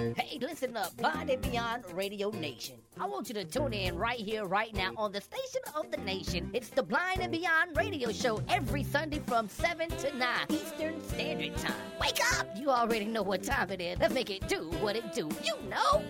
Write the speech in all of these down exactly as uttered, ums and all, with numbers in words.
Hey, listen up, Blind and Beyond Radio Nation. I want you to tune in right here, right now, on the station of the nation. It's the Blind and Beyond Radio Show every Sunday from seven to nine Eastern Standard Time. Wake up! You already know what time it is. Let's make it do what it do. You know!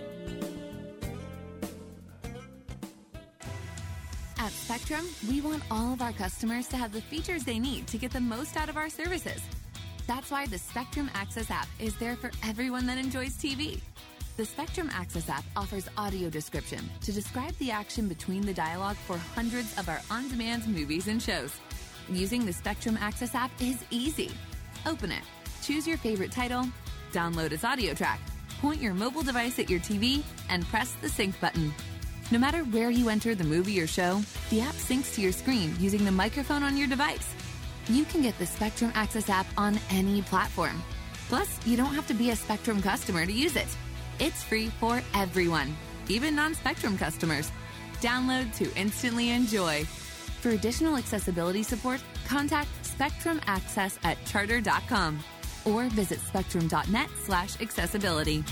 At Spectrum, we want all of our customers to have the features they need to get the most out of our services. That's why the Spectrum Access app is there for everyone that enjoys T V. The Spectrum Access app offers audio description to describe the action between the dialogue for hundreds of our on-demand movies and shows. Using the Spectrum Access app is easy. Open it, choose your favorite title, download its audio track, point your mobile device at your T V, and press the sync button. No matter where you enter the movie or show, the app syncs to your screen using the microphone on your device. You can get the Spectrum Access app on any platform. Plus, you don't have to be a Spectrum customer to use it. It's free for everyone, even non-Spectrum customers. Download to instantly enjoy. For additional accessibility support, contact Spectrum Access at charter dot com or visit spectrum.net slash accessibility.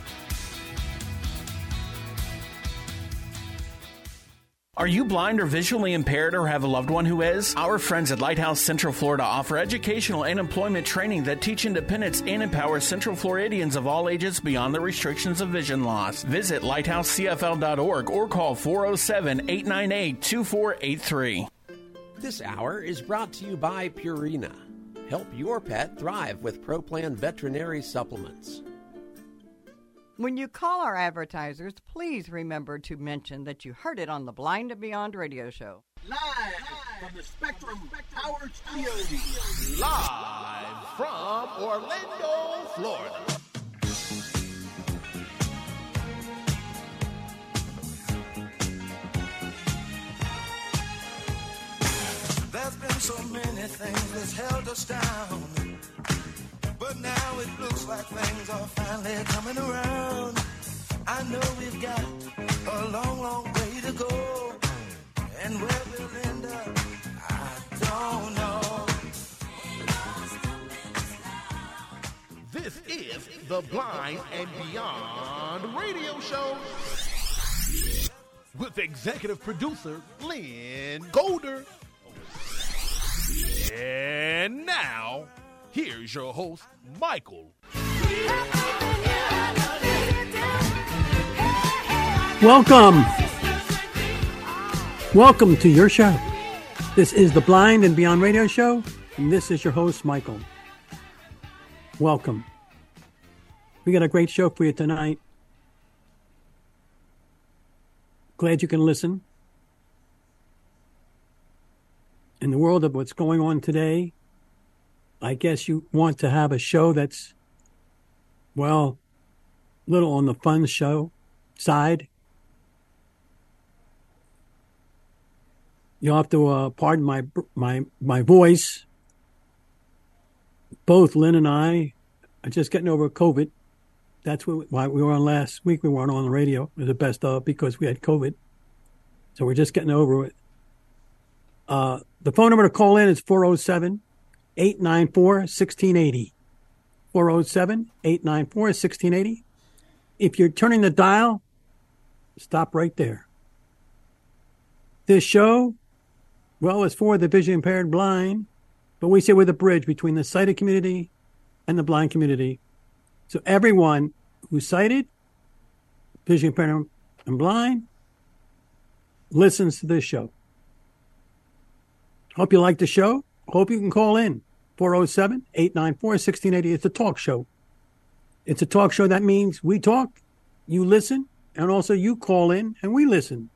Are you blind or visually impaired or have a loved one who is? Our friends at Lighthouse Central Florida offer educational and employment training that teach independence and empower Central Floridians of all ages beyond the restrictions of vision loss. Visit lighthouse c f l dot org or call four oh seven, eight nine eight, two four eight three. This hour is brought to you by Purina. Help your pet thrive with ProPlan veterinary supplements. When you call our advertisers, please remember to mention that you heard it on the Blind and Beyond radio show. Live from the Spectrum Power Studios. Live from Orlando, Florida. There's been so many things that's held us down, but now it looks like things are finally coming around. I know we've got a long, long way to go, and where we'll end up, I don't know. This is the Blind and Beyond radio show with executive producer Lynn Golder. And now, here's your host, Michael. Welcome. Welcome to your show. This is the Blind and Beyond radio show, and this is your host, Michael. Welcome. We got a great show for you tonight. Glad you can listen. In the world of what's going on today, I guess you want to have a show that's, well, a little on the fun show side. You'll have to uh, pardon my my my voice. Both Lynn and I are just getting over COVID. That's why we were on last week. We weren't on the radio. It was the best of because we had COVID. So we're just getting over it. Uh, the phone number to call in is four oh seven, eight nine four, one six eight oh. four oh seven, eight nine four, one six eight oh. If you're turning the dial, stop right there. This show, well, is for the vision impaired blind, but we say we're the bridge between the sighted community and the blind community. So everyone who's sighted, vision impaired and blind, listens to this show. Hope you like the show. Hope you can call in. four oh seven, eight nine four, one six eight oh. It's a talk show. It's a talk show. That means we talk, you listen, and also you call in and we listen.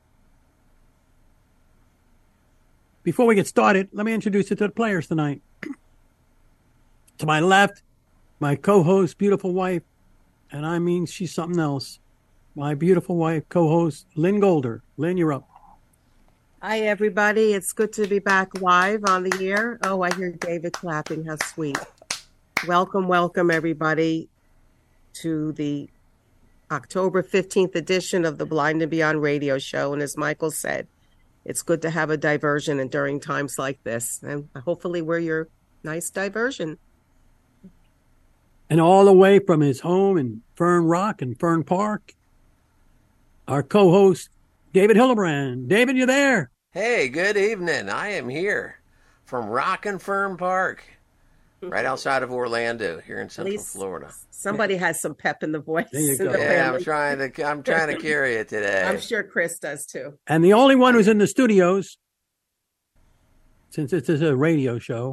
Before we get started, let me introduce you to the players tonight. To my left, my co-host, beautiful wife, and I mean she's something else. My beautiful wife, co-host, Lynn Golder. Lynn, you're up. Hi, everybody. It's good to be back live on the air. Oh, I hear David clapping. How sweet. Welcome, welcome, everybody, to the October fifteenth edition of the Blind and Beyond radio show. And as Michael said, it's good to have a diversion and during times like this. And hopefully we're your nice diversion. And all the way from his home in Fern Rock and Fern Park, our co-host, David Hildebrand. David, you there? Hey, good evening. I am here from Rock and Fern Park, right outside of Orlando, here in Central Florida. Somebody has some pep in the voice. There you go. Yeah, I'm trying to. I'm trying to carry it today. I'm sure Chris does too. And the only one who's in the studios, since this is a radio show,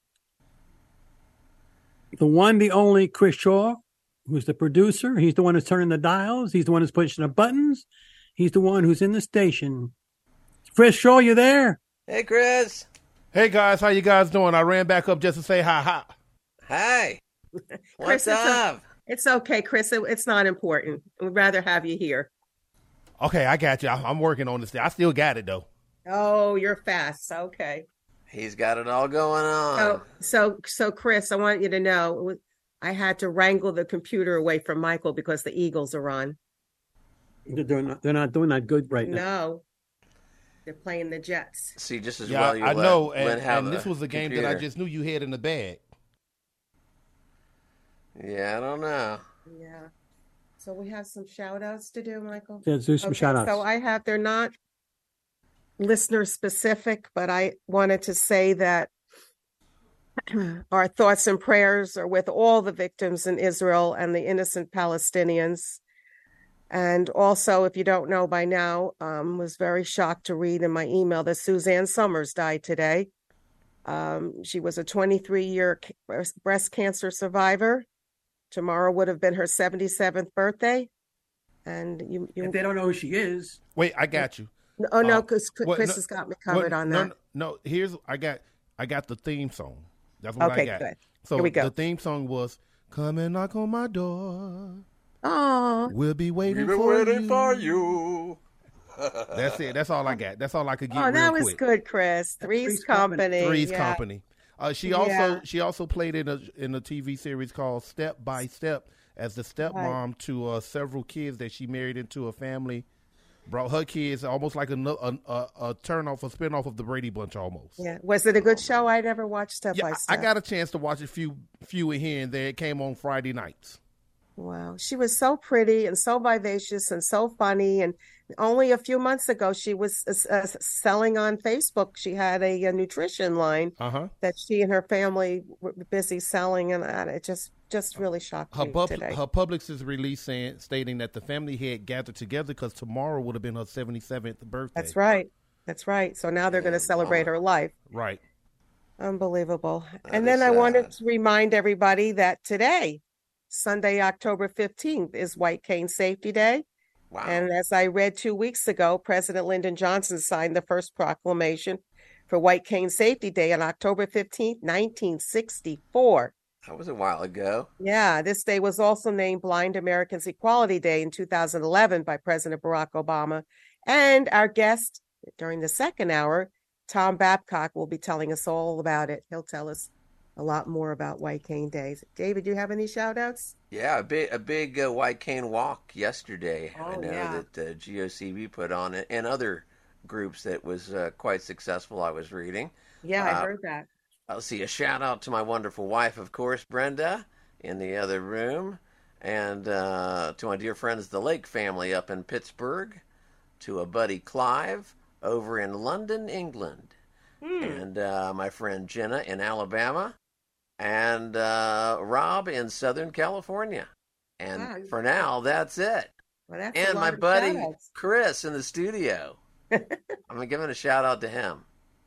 the one, the only Chris Shaw, who's the producer. He's the one who's turning the dials. He's the one who's pushing the buttons. He's the one who's in the station. Chris Shaw, you there? Hey, Chris. Hey, guys. How you guys doing? I ran back up just to say hi, hi. Hi. What's Chris, up? It's, a, it's okay, Chris. It, it's not important. We'd rather have you here. Okay, I got you. I, I'm working on this. I still got it, though. Oh, you're fast. Okay. He's got it all going on. So, so, so, Chris, I want you to know, I had to wrangle the computer away from Michael because the Eagles are on. They're not, they're not doing that good right now. No. They're playing the Jets. See, just as Yeah, well you I let, know, let and, have and this was a game computer. that I just knew you had in the bag. Yeah, I don't know. Yeah. So we have some shout outs to do, Michael. Let's do some Okay, shout outs. So I have, they're not listener specific, but I wanted to say that our thoughts and prayers are with all the victims in Israel and the innocent Palestinians. And also, if you don't know by now, um, was very shocked to read in my email that Suzanne Summers died today. Um, she was a twenty-three year breast cancer survivor. Tomorrow would have been her seventy-seventh birthday. And you, you If they don't know who she is. Wait, I got you. Oh no, Uh, because well, Chris no- has got me covered well, on no, that. No, no, here's I got I got the theme song. That's what Okay, I got. good. So Here we go. the theme song was "Come and Knock on My Door." Oh, We'll be waiting, We've been for, waiting you. for you. That's it. That's all I got. That's all I could get. oh, real that was quick. good, Chris. Three's, Three's Company. Company. Three's yeah. Company. Uh, she also Yeah. she also played in a in a T V series called Step by Step as the stepmom to uh, several kids that she married into a family. Brought her kids almost like a a, a, a turn off, a spin off of the Brady Bunch almost. Yeah. Was it a good show? I never watched Step Yeah, by I- Step. I got a chance to watch a few few in here and there. It came on Friday nights. Wow. She was so pretty and so vivacious and so funny. And only a few months ago, she was uh, uh, selling on Facebook. She had a, a nutrition line Uh huh. that she and her family were busy selling. And uh, it just, just really shocked Her me pub- today. her Publix release saying stating that the family had gathered together because tomorrow would have been her seventy-seventh birthday. That's right. That's right. So now they're going to celebrate her life. Right. Unbelievable. That And then is I wanted sad. to remind everybody that today, Sunday, October fifteenth, is White Cane Safety Day. Wow. And as I read two weeks ago, President Lyndon Johnson signed the first proclamation for White Cane Safety Day on October fifteenth, nineteen sixty-four. That was a while ago. Yeah, this day was also named Blind Americans Equality Day in two thousand eleven by President Barack Obama. And our guest during the second hour, Tom Babcock, will be telling us all about it. He'll tell us a lot more about White Cane Days. David, do you have any shout outs? Yeah, a big a big uh, White Cane Walk yesterday. I Oh, know yeah. that uh, G O C B put on it, and other groups that was uh, quite successful. I was reading. Yeah, I Uh, heard that. I'll see a shout out to my wonderful wife, of course, Brenda, in the other room, and uh, to my dear friends, the Lake family up in Pittsburgh, to a buddy Clive over in London, England, Hmm. and uh, my friend Jenna in Alabama, and uh, Rob in Southern California. And Wow. for now, that's it. Well, that's a And lot my of buddy shout-outs. Chris in the studio. I'm giving a shout out to him.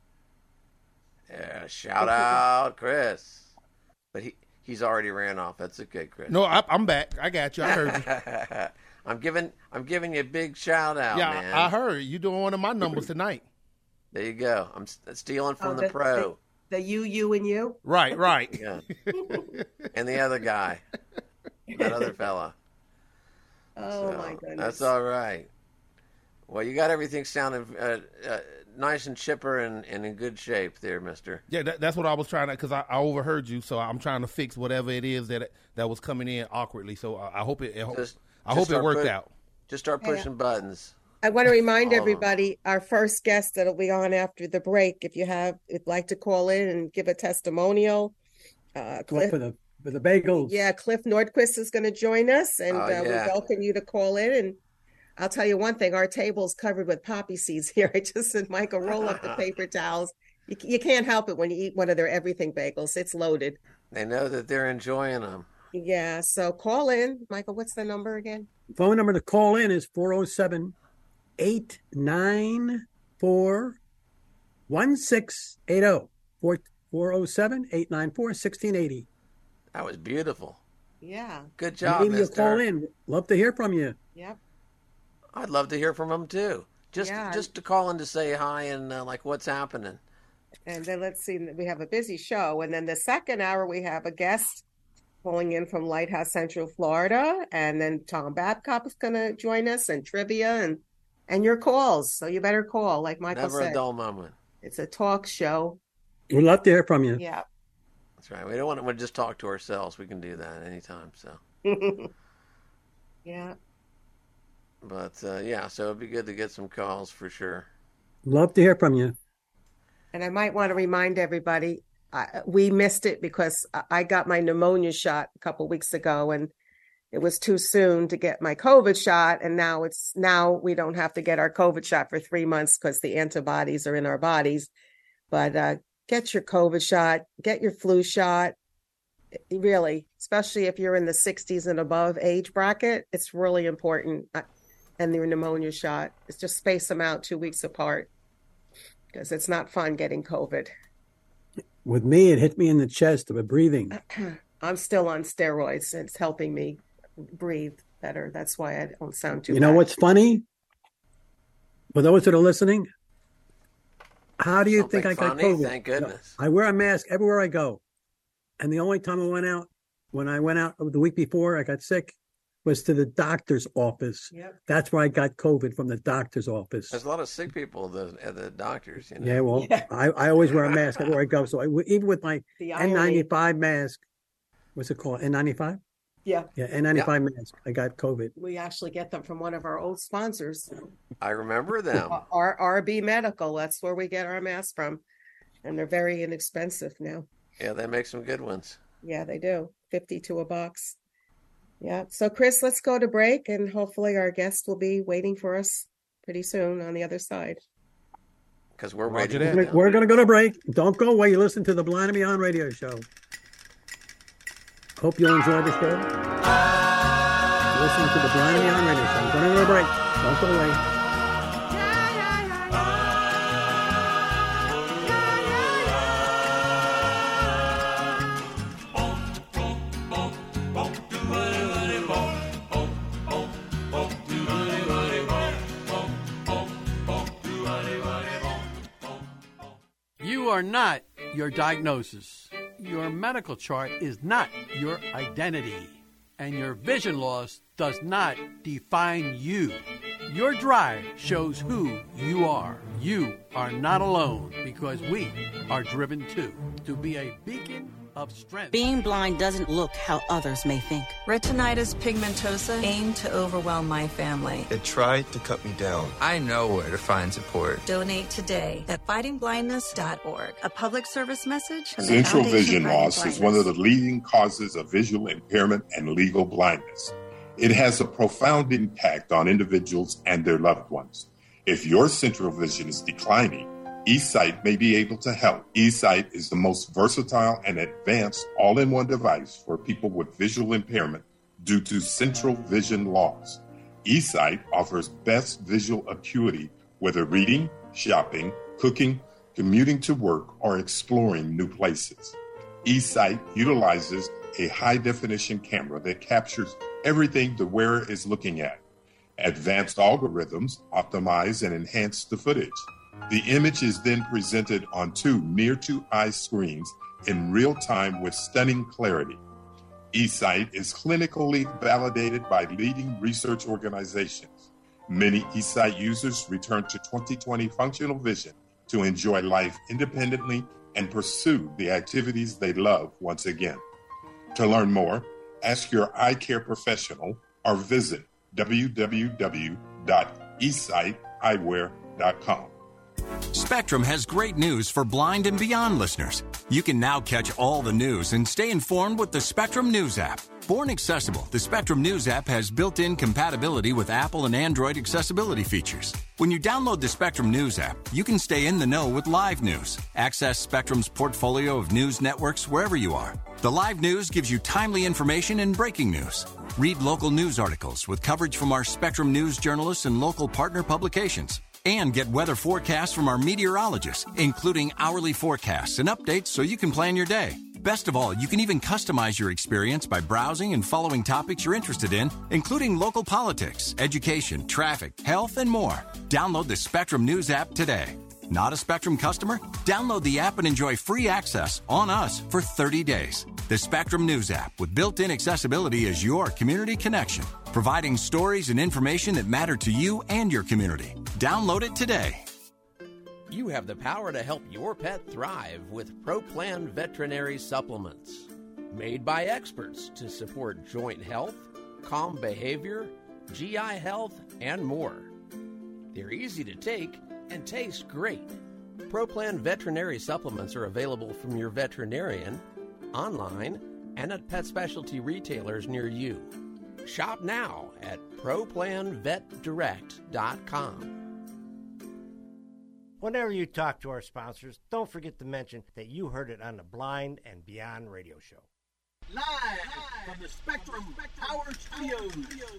Yeah, shout out, Chris. But he he's already ran off. That's okay, Chris. No, I, I'm back. I got you. I heard you. I'm giving I'm giving you a big shout out, yeah, man. I heard you doing one of my numbers tonight. There you go. I'm st- stealing from Oh, the pro. The, the you, you, and you? Right, right. Yeah. And the other guy, that other fella. Oh, So, my goodness. That's all right. Well, you got everything sounding uh, uh, nice and chipper and, and in good shape there, mister. Yeah, that, that's what I was trying to, because I, I overheard you, so I'm trying to fix whatever it is that that was coming in awkwardly. So I, I hope it, it Just- I just hope it start worked put- out. Just start pushing buttons. I want to remind All of them. everybody, our first guest that'll be on after the break, if you have, would like to call in and give a testimonial, uh, Go up Cliff, for the For the bagels. Yeah, Cliff Nordquist is going to join us, and Oh, uh, yeah. we welcome you to call in. And I'll tell you one thing, our table's covered with poppy seeds here. I just said, Michael, roll up the paper towels. You, you can't help it when you eat one of their everything bagels. It's loaded. They know that they're enjoying them. Yeah, so call in. Michael, what's the number again? Phone number to call in is four oh seven, eight nine four, one six eight oh. four oh seven, eight nine four, one six eight oh. That was beautiful. Yeah. Good job, Maybe you'll mister. call in. Love to hear from you. Yep. I'd love to hear from them, too. Just Yeah. just to call in to say hi and, uh, like, what's happening. And then let's see, we have a busy show. And then the second hour, we have a guest calling in from Lighthouse Central, Florida. And then Tom Babcock is going to join us, and trivia and and your calls. So you better call, like Michael Never said. a dull moment. It's a talk show. We'd love to hear from you. Yeah. That's right. We don't want to just talk to ourselves. We can do that anytime. So, Yeah. but uh, yeah, so it'd be good to get some calls for sure. Love to hear from you. And I might want to remind everybody, I, we missed it because I- I got my pneumonia shot a couple weeks ago, and it was too soon to get my COVID shot. And now it's now we don't have to get our COVID shot for three months because the antibodies are in our bodies. But uh, get your COVID shot, get your flu shot. Really, especially if you're in the sixties and above age bracket, it's really important. Uh, and your pneumonia shot, it's just space them out two weeks apart because it's not fun getting COVID. With me, it hit me in the chest of a breathing. I'm still on steroids, and it's helping me breathe better. That's why I don't sound too You know bad. what's funny? For those that are listening, how do you Something think I got funny? COVID? Thank goodness. I wear a mask everywhere I go. And the only time I went out, when I went out the week before I got sick, was to the doctor's office. Yep. That's where I got COVID, from the doctor's office. There's a lot of sick people at the, at the doctors. You know? Yeah, well, Yeah. I, I always wear a mask everywhere I go. So I, even with my The N irony. ninety-five mask, what's it called? N ninety-five? Yeah, Yeah, N ninety-five mask. I got COVID. we actually get them from one of our old sponsors, I remember them. R- RB Medical. That's where we get our masks from. And they're very inexpensive now. Yeah, they make some good ones. Yeah, they do. fifty-two a box. Yeah. So, Chris, let's go to break, and hopefully our guest will be waiting for us pretty soon on the other side. Because we're Roger waiting. that. now. We're going to go to break. Don't go away. You listen to the Blind and Beyond radio show. Hope you'll enjoy the show. Listen to the Blind and Beyond radio show. We're going to go to break. Don't go away. You are not your diagnosis. Your medical chart is not your identity. And your vision loss does not define you. Your drive shows who you are. You are not alone, because we are driven too, to be a beacon of strength. Being blind doesn't look how others may think. Retinitis pigmentosa aimed to overwhelm my family. It tried to cut me down. I know where to find support. Donate today at fighting blindness dot org. A public service message from the Central Foundation vision Fighting loss is one of the leading causes of visual impairment and legal blindness. It has a profound impact on individuals and their loved ones. If your central vision is declining, eSight may be able to help. eSight is the most versatile and advanced all-in-one device for people with visual impairment due to central vision loss. eSight offers best visual acuity, whether reading, shopping, cooking, commuting to work, or exploring new places. eSight utilizes a high-definition camera that captures everything the wearer is looking at. Advanced algorithms optimize and enhance the footage. The image is then presented on two near-to-eye screens in real time with stunning clarity. eSight is clinically validated by leading research organizations. Many eSight users return to twenty twenty functional vision to enjoy life independently and pursue the activities they love once again. To learn more, ask your eye care professional or visit w w w dot e sight eyewear dot com. Spectrum has great news for Blind and Beyond listeners. You can now catch all the news and stay informed with the Spectrum News app. Born accessible, the Spectrum News app has built-in compatibility with Apple and Android accessibility features. When you download the Spectrum News app, you can stay in the know with live news. Access Spectrum's portfolio of news networks wherever you are. The live news gives you timely information and breaking news. Read local news articles with coverage from our Spectrum News journalists and local partner publications. And get weather forecasts from our meteorologists, including hourly forecasts and updates so you can plan your day. Best of all, you can even customize your experience by browsing and following topics you're interested in, including local politics, education, traffic, health, and more. Download the Spectrum News app today. Not a Spectrum customer? Download the app and enjoy free access on us for thirty days. The Spectrum News app with built-in accessibility is your community connection, providing stories and information that matter to you and your community. Download it today. You have the power to help your pet thrive with ProPlan Veterinary Supplements. Made by experts to support joint health, calm behavior, G I health, and more. They're easy to take and taste great. ProPlan Veterinary Supplements are available from your veterinarian, online, and at pet specialty retailers near you. Shop now at pro plan vet direct dot com. Whenever you talk to our sponsors, don't forget to mention that you heard it on the Blind and Beyond radio show. Live from the Spectrum Power Studios.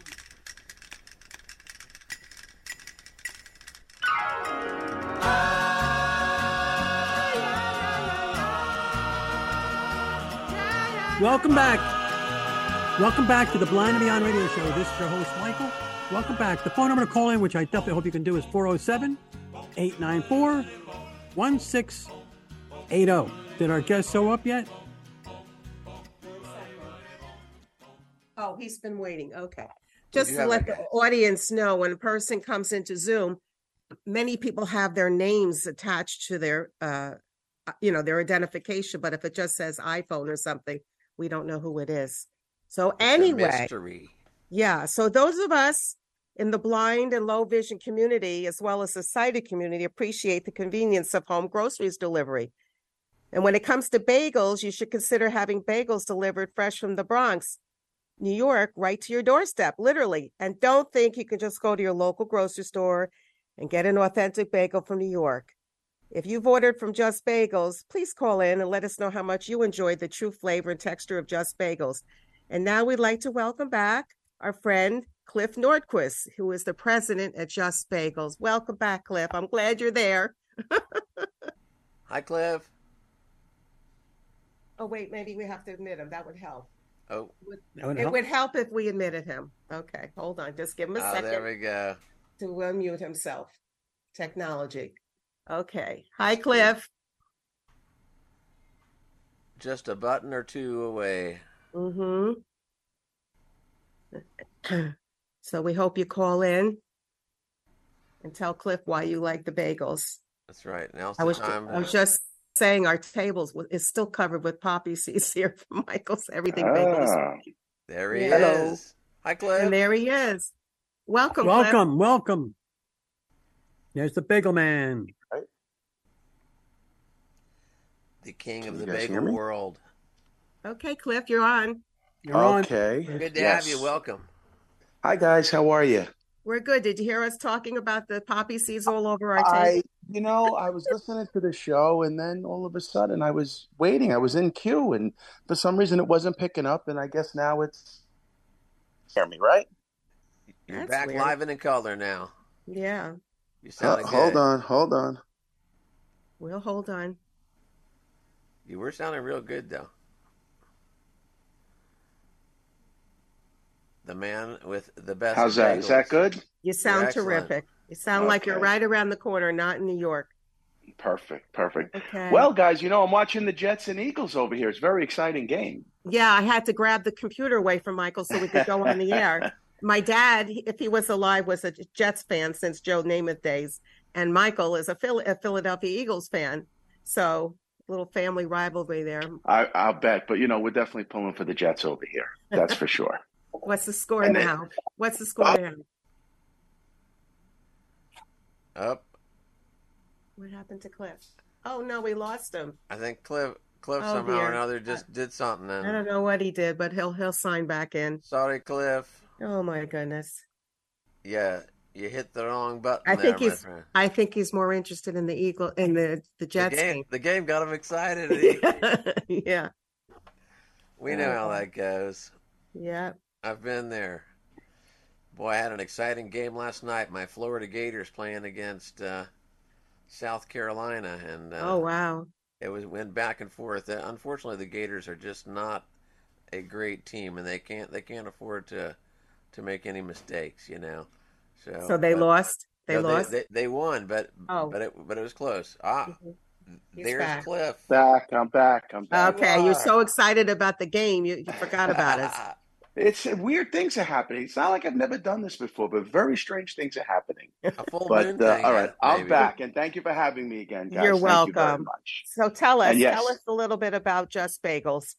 Welcome back. Welcome back to the Blind and Beyond radio show. This is your host, Michael. Welcome back. The phone number to call in, which I definitely hope you can do, is four oh seven, eight nine four, one six eight oh. Did our guest show up yet? Oh, he's been waiting. Okay. Just to let the audience know, when a person comes into Zoom, many people have their names attached to their, uh, you know, their identification. But if it just says iPhone or something, we don't know who it is. So It's anyway, a mystery. yeah. So those of us in the blind and low vision community, as well as the sighted community, appreciate the convenience of home groceries delivery. And when it comes to bagels, you should consider having bagels delivered fresh from the Bronx, New York, right to your doorstep, literally. And don't think you can just go to your local grocery store and get an authentic bagel from New York. If you've ordered from Just Bagels, please call in and let us know how much you enjoyed the true flavor and texture of Just Bagels. And now we'd like to welcome back our friend, Cliff Nordquist, who is the president at Just Bagels. Welcome back, Cliff. I'm glad you're there. Hi, Cliff. Oh, wait, maybe we have to admit him. That would help. Oh, It would, it would help if we admitted him. Okay, hold on. Just give him a oh second there we go. to unmute himself. Technology. Okay. Hi, Cliff. Just a button or two away. Mm-hmm. So we hope you call in and tell Cliff why you like the bagels. That's right. Now's I the was, time. I was just saying our tables is still covered with poppy seeds here from Michael's Everything Bagels. Ah, there he Yeah. is. Hi, Cliff. And there he is. Welcome, Cliff. Welcome, welcome. There's the Bagel Man. The king of Can the you guys hear bagel me? world. Okay, Cliff, you're on. You're on. Okay. Good to Yes. have you. Welcome. Hi, guys. How are you? We're good. Did you hear us talking about the poppy seeds all over our I, table? you know, I was listening to the show, and then all of a sudden, I was waiting. I was in queue, and for some reason, it wasn't picking up. And I guess now it's hear me, right? You're That's back weird. live and in color now. Yeah, You Uh, sounded hold good. on, hold on. we'll hold on. You were sounding real good, though. The man with the best. How's that? Is that bagels. good? You sound excellent. terrific. You sound like you're Okay. right around the corner, not in New York. Perfect, perfect. Okay. Well, guys, you know, I'm watching the Jets and Eagles over here. It's a very exciting game. Yeah, I had to grab the computer away from Michael so we could go on the air. My dad, if he was alive, was a Jets fan since Joe Namath days, and Michael is a, Phil- a Philadelphia Eagles fan. So, little family rivalry there. I, I'll bet, but you know, we're definitely pulling for the Jets over here. That's for sure. What's the score And then- now? What's the score now? Up. What happened to Cliff? Oh, no, we lost him. I think Cliff Cliff Oh, somehow dear. or another just did something. I And don't know what he did, but he'll he'll sign back in. sorry, Cliff. Oh my goodness. Yeah, you hit the wrong button I there, think my he's friend. I think he's more interested in the Eagle in the the The Jets game, game. the game got him excited. He- Yeah. we know how Uh, that goes. Yeah. I've been there. Boy, I had an exciting game last night. My Florida Gators playing against uh, South Carolina, and uh, Oh wow. it was went back and forth. Uh, unfortunately, the Gators are just not a great team, and they can't they can't afford to to make any mistakes, you know. So, So they but- lost. They no, lost. They, they won, but Oh. but it but it was close. Ah, He's there's back. Cliff. Back, I'm back, I'm back. Okay, you're so excited about the game, you, you forgot about us. It's weird things are happening. It's not like I've never done this before, but very strange things are happening. A full But moon uh, thing, all right, I'm maybe. back, and thank you for having me again, guys. You're Thank you very welcome. much. So tell us, And yes. tell us a little bit about Just Bagels.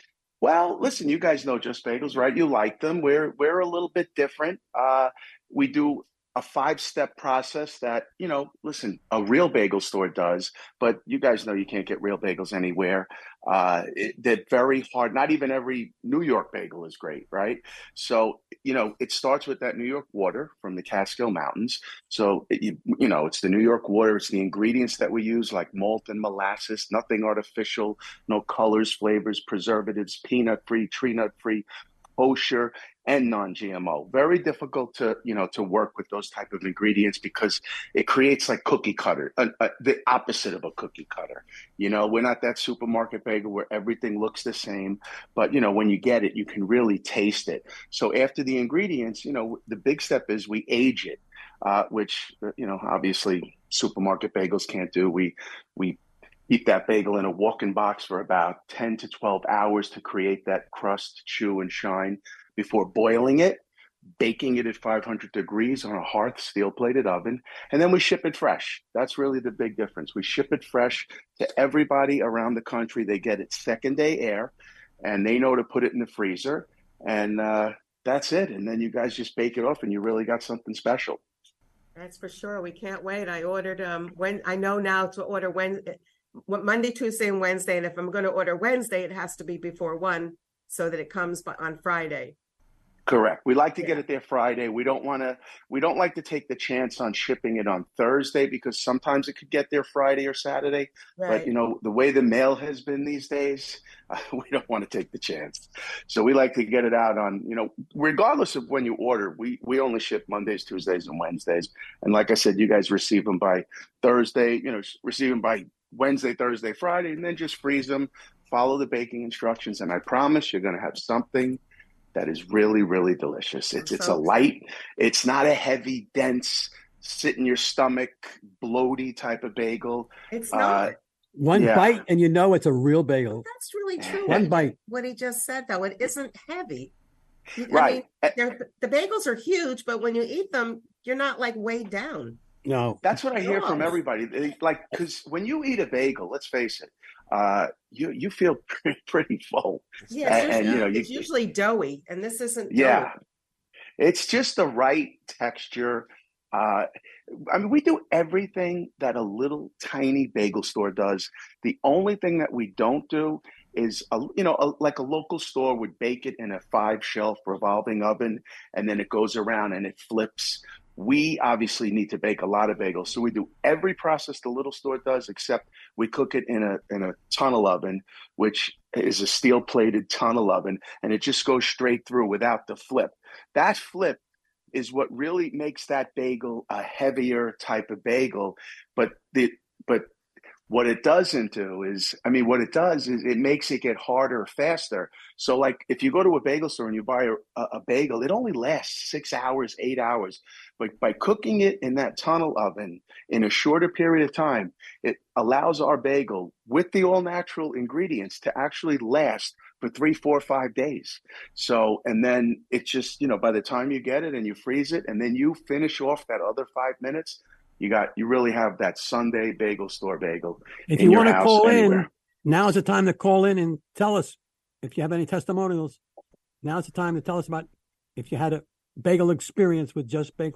Well, listen, you guys know Just Bagels, right? You like them. We're we're a little bit different. Uh, we do a five-step process that, you know, listen, a real bagel store does, but you guys know you can't get real bagels anywhere. Uh, it, they're very hard. Not even every New York bagel is great, right? So, you know, it starts with that New York water from the Catskill Mountains. So, it, you, you know, it's the New York water. It's the ingredients that we use, like malt and molasses, nothing artificial, no colors, flavors, preservatives, peanut-free, tree nut-free, kosher, and non-G M O. Very difficult to, you know, to work with those type of ingredients because it creates like cookie cutter, uh, uh, the opposite of a cookie cutter. You know, we're not that supermarket bagel where everything looks the same, but, you know, when you get it, you can really taste it. So after the ingredients, you know, the big step is we age it, uh, which, you know, obviously supermarket bagels can't do. We, we Eat that bagel in a walk-in box for about ten to twelve hours to create that crust, chew, and shine before boiling it, baking it at five hundred degrees on a hearth steel-plated oven, and then we ship it fresh. That's really the big difference. We ship it fresh to everybody around the country. They get it second-day air, and they know to put it in the freezer, and uh, that's it. And then you guys just bake it off, and you really got something special. That's for sure. We can't wait. I ordered um when I know now to order Wednesday, Monday, Tuesday, and Wednesday. And if I'm going to order Wednesday, it has to be before one so that it comes on Friday. Correct. We like to get it there Friday. We don't want to, we don't like to take the chance on shipping it on Thursday because sometimes it could get there Friday or Saturday. Right. But, you know, the way the mail has been these days, uh, we don't want to take the chance. So we like to get it out on, you know, regardless of when you order, we, we only ship Mondays, Tuesdays, and Wednesdays. And like I said, you guys receive them by Thursday, you know, receive them by Wednesday, Thursday, Friday, and then just freeze them, follow the baking instructions. And I promise you're going to have something that is really, really delicious. It's it's a light, it's not a heavy, dense, sit in your stomach, bloaty type of bagel. It's Uh, not. One yeah. bite and you know it's a real bagel. That's really true. One bite. What he just said, though, it isn't heavy. You- I Right. mean, they're- the bagels are huge, but when you eat them, you're not like weighed down. No. That's what I hear from No. everybody. They, like, because when you eat a bagel, let's face it, uh, you you feel pretty, pretty full. Yeah, And- it's, and, usually, you know, you- it's usually doughy, and this isn't Yeah. doughy. It's just the right texture. Uh, I mean, we do everything that a little tiny bagel store does. The only thing that we don't do is, a, you know, a, like a local store would bake it in a five shelf revolving oven, and then it goes around and it flips. We obviously need to bake a lot of bagels, so we do every process the little store does, except we cook it in a in a tunnel oven, which is a steel plated tunnel oven, and it just goes straight through without the flip. That flip is what really makes that bagel a heavier type of bagel. But the but what it doesn't do is, I mean, what it does is it makes it get harder faster. So like if you go to a bagel store and you buy a, a bagel, it only lasts six hours, eight hours. But by cooking it in that tunnel oven in a shorter period of time, it allows our bagel with the all natural ingredients to actually last for three, four, five days. So, and then it just, you know, by the time you get it and you freeze it and then you finish off that other five minutes, you got, you really have that Sunday bagel store bagel. If in you your want to house call anywhere. in, now is the time to call in and tell us if you have any testimonials. Now is the time to tell us about if you had a bagel experience with Just Bagels.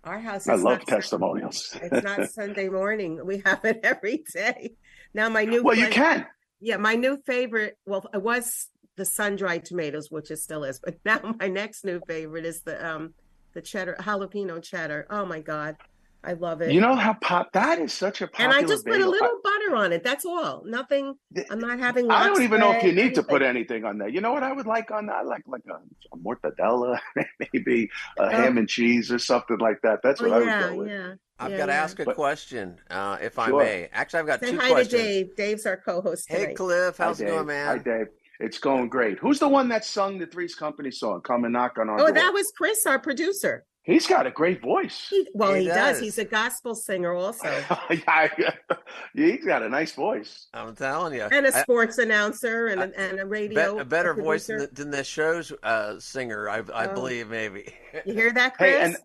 Our house. I Is love not testimonials. Sunday. It's not Sunday morning. We have it every day. Now my new. Well, you can. Yeah, my new favorite. Well, it was the sun-dried tomatoes, which it still is, but now my next new favorite is the um the cheddar jalapeno cheddar. Oh my God, I love it. You know how pop that is such a popular and I just put a bagel. little butter on it. That's all. Nothing. I'm not having. I don't even know if you need anything. to put anything on there. You know what I would like on that? I like like a, a mortadella, maybe a Oh. ham and cheese or something like that. That's what Oh, I would yeah, go with. yeah. I've yeah, got to yeah. ask a But- question, uh, if I Sure. may. Actually, I've got Say two hi questions. to Dave. Dave's our co-host tonight. Hey, Cliff, how's Hi, it going, Dave. man? Hi, Dave. It's going great. Who's the one that sung the Three's Company song, Come and Knock on Our Oh, Door? that was Chris, our producer. He's got a great voice. He, well, He he, does. does. He's a gospel singer also, He's got a nice voice. I'm telling you. and a I- sports announcer, and a, and a radio. Bet- a better voice producer. than the, than the show's uh, singer, I, I Oh. believe, maybe. You hear that, Chris? Hey, and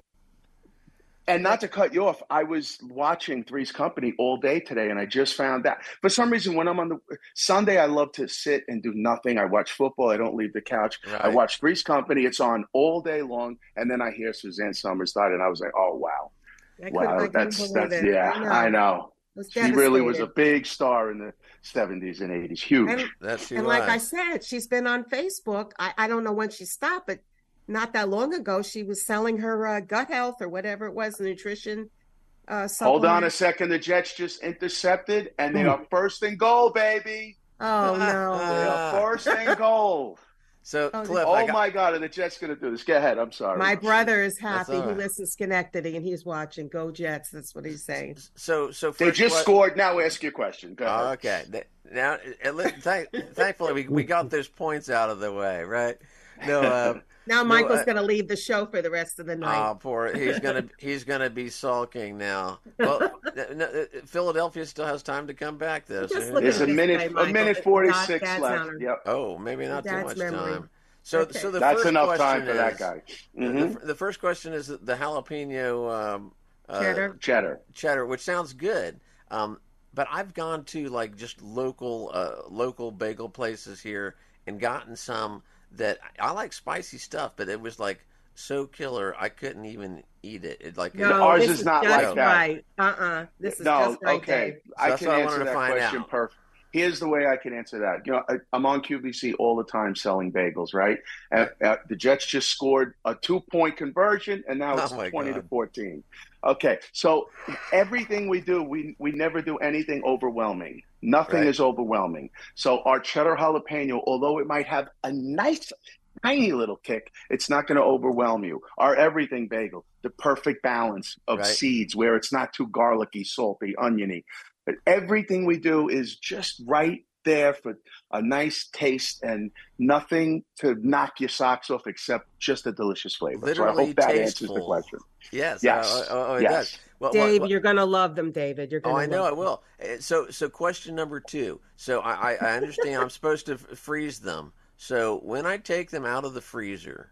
and not to cut you off, I was watching Three's Company all day today, and I just found that for some reason when I'm on the Sunday, I love to sit and do nothing. I watch football. I don't leave the couch. I Right. watch Three's Company. It's on all day long, and then I hear Suzanne Summers died, and I was like, oh wow, I couldn't- I wow, couldn't that's believe that's it. yeah, I know. I know. was She really was a devastated. big star in the seventies and eighties. Huge. And, That's and like I said, she's been on Facebook. I, I don't know when she stopped, but not that long ago, she was selling her uh, gut health or whatever it was, nutrition. Uh, Hold on a supplement. second. The Jets just intercepted, and they are first and goal, baby. Oh no! They are first and goal. So, Oh, Cliff, oh I got, my God, are the Jets going to do this? Go ahead. I'm sorry. My brother is That's happy. all He right. lives in Schenectady and he's watching. Go Jets! That's what he's saying. so, so They first just que- scored. Now ask your question. Go ahead. Okay. Th- Now, at least- thank, thankfully, we, we got those points out of the way, right? No, uh, Now no, Michael's uh, going to leave the show for the rest of the night. Oh, poor. He's gonna he's gonna be sulking now. Well, n- n- Philadelphia still has time to come back, though. Just so look who There's at a this minute, guy, a Michael. minute It's forty-six God's left. honor. Yep. Oh, maybe not too Dad's much memory. time. So, Okay. so the That's first enough question time for that is- guy. The, Mhm. the, the first question is the jalapeno um, uh, Cheddar. Cheddar. cheddar, which sounds good. Um, but I've gone to like just local uh, local bagel places here and gotten some that I like spicy stuff, but it was like so killer I couldn't even eat it. It like No, Ours this is not just like that. right. Uh-uh. This is No, just right, okay. Dave. I that's can what I answer wanted to that find question out. perfect. Here's the way I can answer that. You know, I, I'm on Q V C all the time selling bagels, right? And, uh, the Jets just scored a two-point conversion, and now it's Oh, my twenty to God. fourteen. Okay, so everything we do, we we never do anything overwhelming. Nothing Right. is overwhelming. So our cheddar jalapeno, although it might have a nice, tiny little kick, it's not going to overwhelm you. Our everything bagel, the perfect balance of Right. seeds, where it's not too garlicky, salty, oniony. But everything we do is just right there for a nice taste and nothing to knock your socks off except just a delicious flavor. so I Literally hope that answers the tasteful. question. Yes, Yes. uh, oh, oh, it Yes. does. Well, Dave, what- you're going to love them, David. You're Oh, going to I know I love them. will. Uh, So, so question number two. So, I, I I understand I'm supposed to f- freeze them. So, when I take them out of the freezer,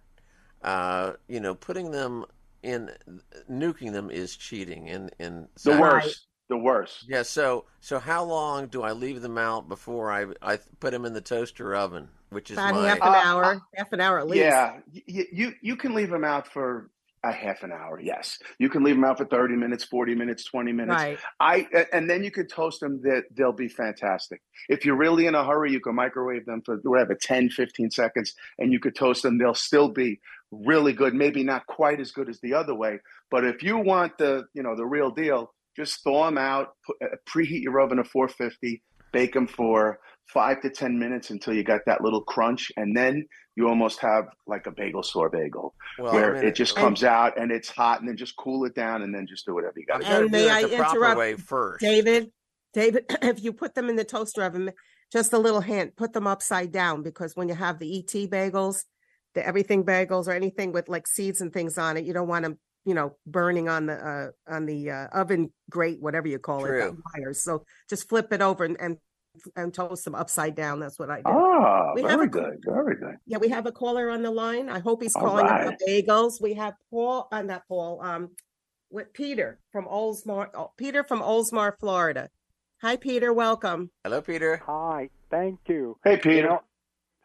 uh, you know, putting them in, nuking them is cheating. And and The so- worst. The worst. Yeah. So, so how long do I leave them out before I I put them in the toaster oven, which is About my half an Uh, hour. half an hour at least. Yeah, you, you you can leave them out for a half an hour. Yes, you can leave them out for thirty minutes, forty minutes, twenty minutes. Right. I and then you could toast them. That they'll be fantastic. If you're really in a hurry, you can microwave them for whatever ten, fifteen seconds, and you could toast them. They'll still be really good. Maybe not quite as good as the other way, but if you want the you know the real deal, just thaw them out. Put, uh, preheat your oven to four fifty. Bake them for five to ten minutes until you got that little crunch, and then you almost have like a bagel store bagel, Well, where I mean, it just I- comes out and it's hot, and then just cool it down, and then just do whatever you got to I do. gotta And do may it I the proper interrupt, way first. David, David, if you put them in the toaster oven, just a little hint, put them upside down, because when you have the E T bagels, the everything bagels or anything with like seeds and things on it, you don't want them, you know, burning on the uh, on the uh, oven grate, whatever you call it, True. the wires. So just flip it over and, and and toast them upside down. That's what I do. Ah, We have very a- good, very good. Yeah, we have a caller on the line. I hope he's All calling right. about bagels. We have Paul, uh, not Paul, um, with Peter from Oldsmar, oh, Peter from Oldsmar, Florida. Hi, Peter. Welcome. Hello, Peter. Hi, thank you. Hey, Peter. You know,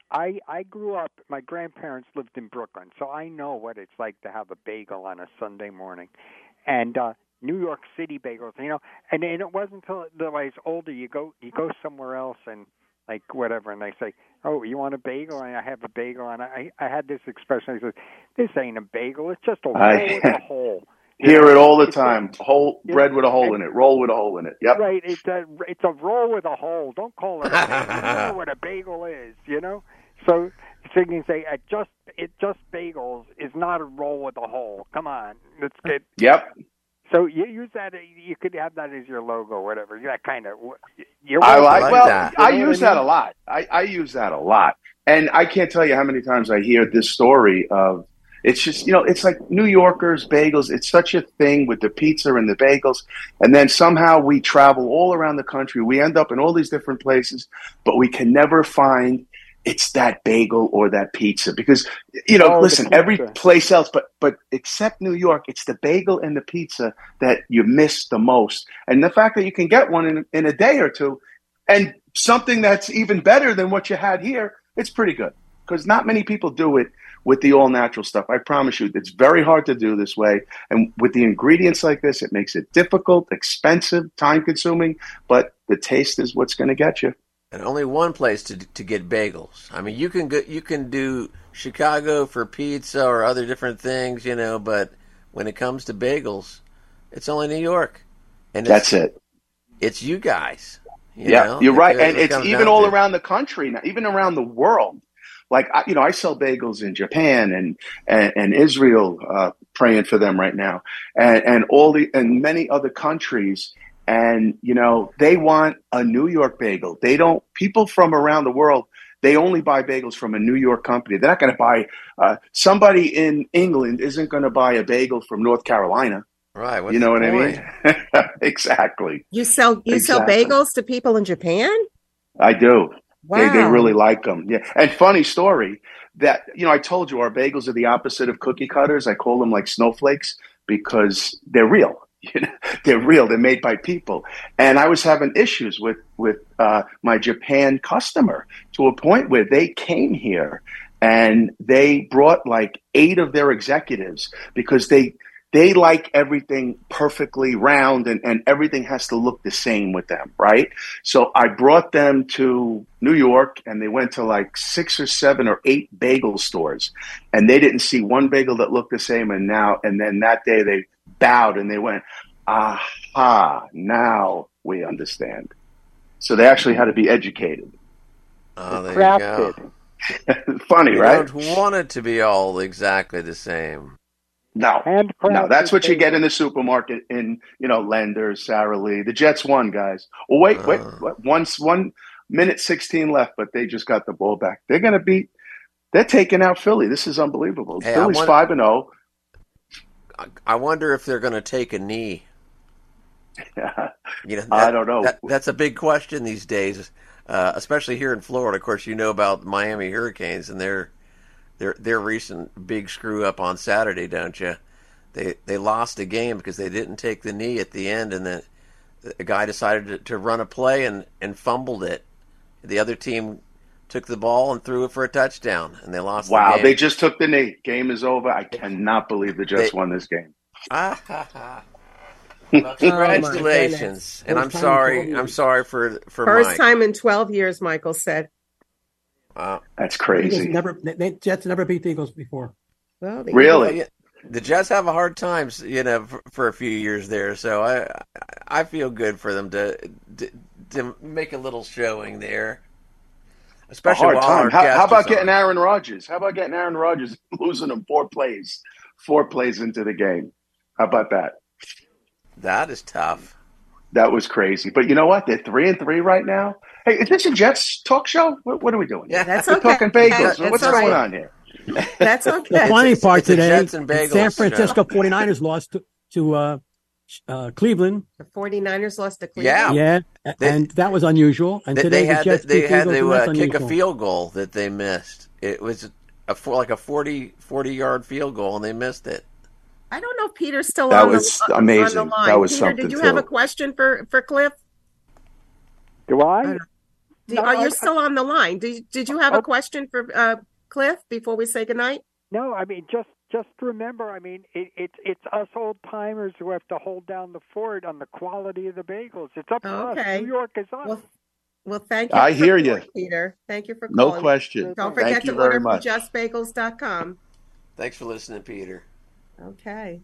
I I grew up. My grandparents lived in Brooklyn, so I know what it's like to have a bagel on a Sunday morning, and uh, New York City bagels. You know, and, and it wasn't until I was older you go you go somewhere else and like whatever, and they say, "Oh, you want a bagel?" And I have a bagel, and I I had this expression. I said, "This ain't a bagel. It's just a roll I- with a hole." Hear You it know, all the it's a- time. Whole Yeah. bread with a hole in it. Roll with a hole in it. Yep. Right, it's a it's a roll with a hole. Don't call it a bagel. You know what a bagel is, you know. So, so you can say it just it just bagels is not a roll with a hole. Come on, let's get. Yep. So you use that. You could have that as your logo, whatever. That kind of. You're I welcome. like, well, that. I You know use what I that a mean? lot. I, I use that a lot. And I can't tell you how many times I hear this story of, it's just, you know, it's like New Yorkers, bagels. It's such a thing with the pizza and the bagels. And then somehow we travel all around the country. We end up in all these different places, but we can never find it's that bagel or that pizza. Because, you know, Oh, the listen, every pizza. place else, but but except New York, it's the bagel and the pizza that you miss the most. And the fact that you can get one in, in a day or two, and something that's even better than what you had here, it's pretty good. Because not many people do it with the all-natural stuff. I promise you, it's very hard to do this way. And with the ingredients like this, it makes it difficult, expensive, time-consuming, but the taste is what's going to get you. And only one place to to get bagels. I mean, you can go, you can do Chicago for pizza or other different things, you know. But when it comes to bagels, it's only New York, and it's, That's it. It's you guys. You Yeah, know? you're right. That's And what it it's comes even down all to. around the country now, even around the world. Like, I- you know, I sell bagels in Japan and, and, and Israel, uh, praying for them right now, and, and all the, and many other countries. And, you know, they want a New York bagel. They don't, people from around the world, they only buy bagels from a New York company. They're not going to buy, uh, somebody in England isn't going to buy a bagel from North Carolina. Right. What's You know the what I point? mean? Exactly. You sell you Exactly. sell bagels to people in Japan? I do. They, they Wow. really like them. Yeah. And funny story that, you know, I told you our bagels are the opposite of cookie cutters. I call them like snowflakes because they're real. You know, they're real. They're made by people. And I was having issues with, with uh, my Japan customer to a point where they came here and they brought like eight of their executives because they, they like everything perfectly round and, and everything has to look the same with them, right? So I brought them to New York and they went to like six or seven or eight bagel stores and they didn't see one bagel that looked the same. And now, and then that day they bowed and they went, aha, now we understand. So they actually had to be educated. Oh, there Crafted. you go. Funny, You right? don't want it to be all exactly the same. No, Handcrafted no, that's what you bagels. get in the supermarket in, you know, Lenders, Sara Lee. The Jets won, guys. Oh, wait, wait, Uh. what? Once, one minute sixteen left, but they just got the ball back. They're going to beat, they're taking out Philly. This is unbelievable. Hey, I Philly's want- five and oh. I- I wonder if they're going to take a knee. You know, I that- don't know. That, that's a big question these days, uh, especially here in Florida. Of course, you know about Miami Hurricanes and their their their recent big screw up on Saturday, don't you? They they lost a game because they didn't take the knee at the end, and then a guy decided to, to run a play and, and fumbled it. The other team took the ball and threw it for a touchdown, and they lost Wow, the game. they just took the knee. Game is over. I cannot believe the Jets They- won this game. Ah, ha, ha. Well, congratulations, and I'm First time in sorry. twelve I'm years. sorry for for First Mike. time in twelve years, Michael said. Wow. That's Eagles crazy. never, they, they- Jets never beat the Eagles before. Well, the Really? Yeah, the Jets have a hard time, you know, for, for a few years there. So I I feel good for them to to, to make a little showing there, A especially hard while time. our How, guest how is about getting on. Aaron Rodgers? How about getting Aaron Rodgers losing him four plays, four plays into the game? How about that? That is tough. That was crazy. But you know what? They're three and three right now. Hey, is this a Jets talk show? What, what are we doing? Yeah, That's We're okay. talking bagels. That's What's all going right. on here? That's The okay. funny it's- part it's a today, Jets and the bagels San show. Francisco forty-niners lost to, to uh, uh, Cleveland. The 49ers lost to Yeah. Cleveland. Yeah, They- and that was unusual. And They, today they the had Jets to, they beat the had Eagles, to and that's uh, kick a unusual. field goal that they missed. It was a for like a forty, forty yard field goal, and they missed it. I don't know if Peter's still That on, was the, on amazing. the line. That was Peter, something, did you have too. a question for, for Cliff? Do I? Do, No, are you I- still on the line? Did, did you have Oh. a question for uh, Cliff before we say goodnight? No, I mean just just remember. I mean it, it it's us old timers who have to hold down the fort on the quality of the bagels. It's up to Okay. us. New York is us. Well, well, thank you. I for hear calling, you. Peter. Thank you for No calling. question. Don't Thank forget you to very order from much. just bagels dot com. Thanks for listening, Peter. Okay.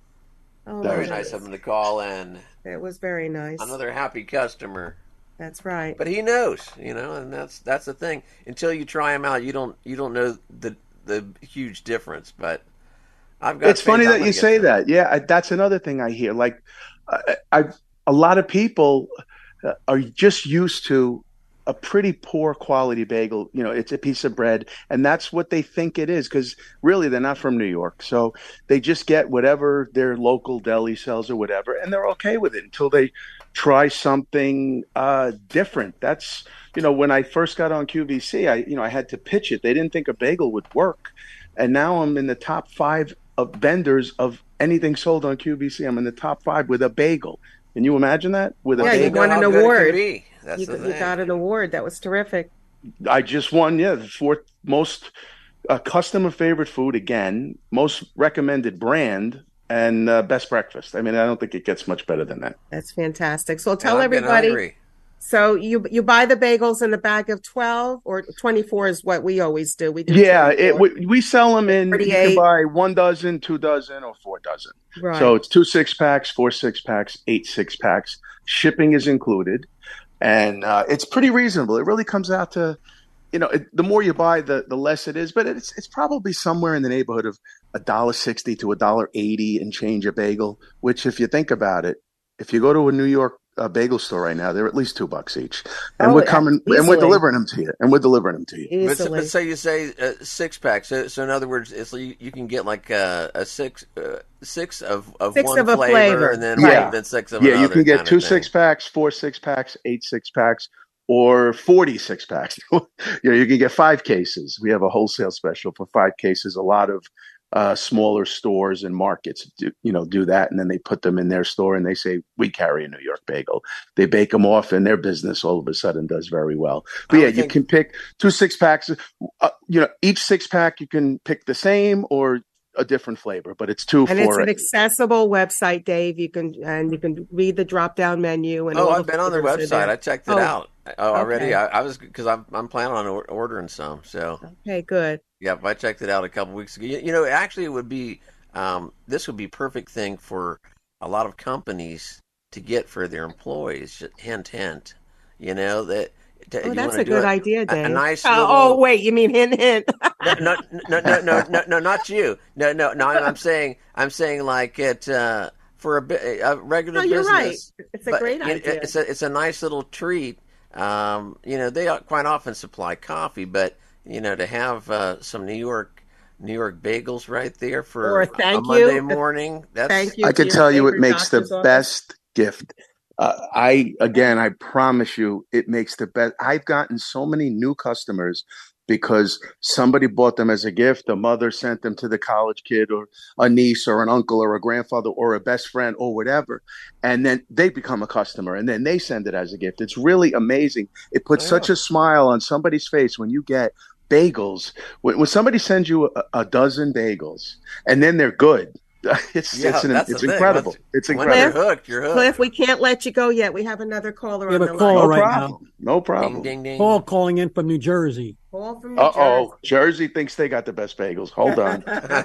Oh, Very my nice goodness. of him to call in. It was very nice. Another happy customer. That's right. But he knows, you know, and that's that's the thing. Until you try him out, you don't you don't know the the huge difference. But I've got. It's funny that you say that. Yeah, I, that's another thing I hear. Like, I, I a lot of people uh, are just used to a pretty poor quality bagel. You know, it's a piece of bread, and that's what they think it is, because really they're not from New York, so they just get whatever their local deli sells or whatever, and they're okay with it until they try something uh, different. That's, you know, when I first got on Q V C, I you know I had to pitch it. They didn't think a bagel would work, and now I'm in the top five of vendors of anything sold on Q V C. I'm in the top five with a bagel. Can you imagine that? With a Yeah, you bagel? won an award. That's You, the you thing. got an award. That was terrific. I just won, yeah, the fourth most uh, customer favorite food again, most recommended brand, and uh, best breakfast. I mean, I don't think it gets much better than that. That's fantastic. So tell I'm getting everybody. hungry. So you you buy the bagels in a bag of twelve or twenty-four is what we always do. We do Yeah, it, twenty-four. we, we sell them in. You can thirty-eight. buy one dozen, two dozen, or four dozen. Right. So it's two six packs, four six packs, eight six packs. Shipping is included, and uh, it's pretty reasonable. It really comes out to, you know, it, the more you buy, the the less it is. But it's it's probably somewhere in the neighborhood of a dollar sixty to a dollar eighty and change a bagel. Which, if you think about it, if you go to a New York uh, bagel store right now, they're at least two bucks each, and Oh, we're coming and we're easily. delivering them to you, and we're delivering them to you. But, so- but say you say uh, six pack. So, so in other words, it's you, you can get like a, a six uh, six of, of Six one of a flavor, flavor. and then Yeah. then six of yeah, another. you can get kind of two thing. six packs, four six packs, eight six packs, or forty six packs. you know, you can get five cases. We have a wholesale special for five cases. A lot of uh, smaller stores and markets do, you know, do that, and then they put them in their store, and they say we carry a New York bagel. They bake them off, and their business all of a sudden does very well. But I yeah, would you think- can pick two six packs. Uh, you know, each six pack you can pick the same or a different flavor, but it's two And it's for an accessible website, Dave. You can and you can read the drop down menu. And Oh, all I've the been on their flavors are website. there. I checked it Oh, out uh, already. okay. I, I was because I'm I'm planning on or- ordering some. So Okay, good. Yep, I checked it out a couple weeks ago. You, you know, actually, it would be um, this would be perfect thing for a lot of companies to get for their employees. Hint, hint. You know that. To, Oh, you that's wanna a do good a- idea, a- Dave. A, nice oh, little. oh, wait, you mean hint, hint? no, no, no, no, no, no, no, not you. No, no, no. I'm saying, I'm saying, like it uh, for a, bi- a regular No, you're business. right. It's a but great it- idea. It's a, it's a nice little treat. Um, you know, they quite often supply coffee, but you know, to have uh, some New York, New York bagels right there for Or a thank Monday you. morning. That's Thank you. I to can your tell you it favorite makes the doctor's office. best gift. Uh, I, again, I promise you it makes the best. I've gotten so many new customers because somebody bought them as a gift. A mother sent them to the college kid or a niece or an uncle or a grandfather or a best friend or whatever. And then they become a customer and then they send it as a gift. It's really amazing. It puts such a smile on somebody's face when you get bagels. When, when somebody sends you a, a dozen bagels and then they're good. It's Yeah, it's, an, that's the it's thing. incredible. Once- It's once incredible. you're hooked, you're hooked. Cliff, we can't let you go yet. We have another caller We have on a the caller line. right problem. now. No problem. Ding, ding, ding. Paul calling in from New Jersey. Paul from New Uh oh, Jersey thinks they got the best bagels. Hold on.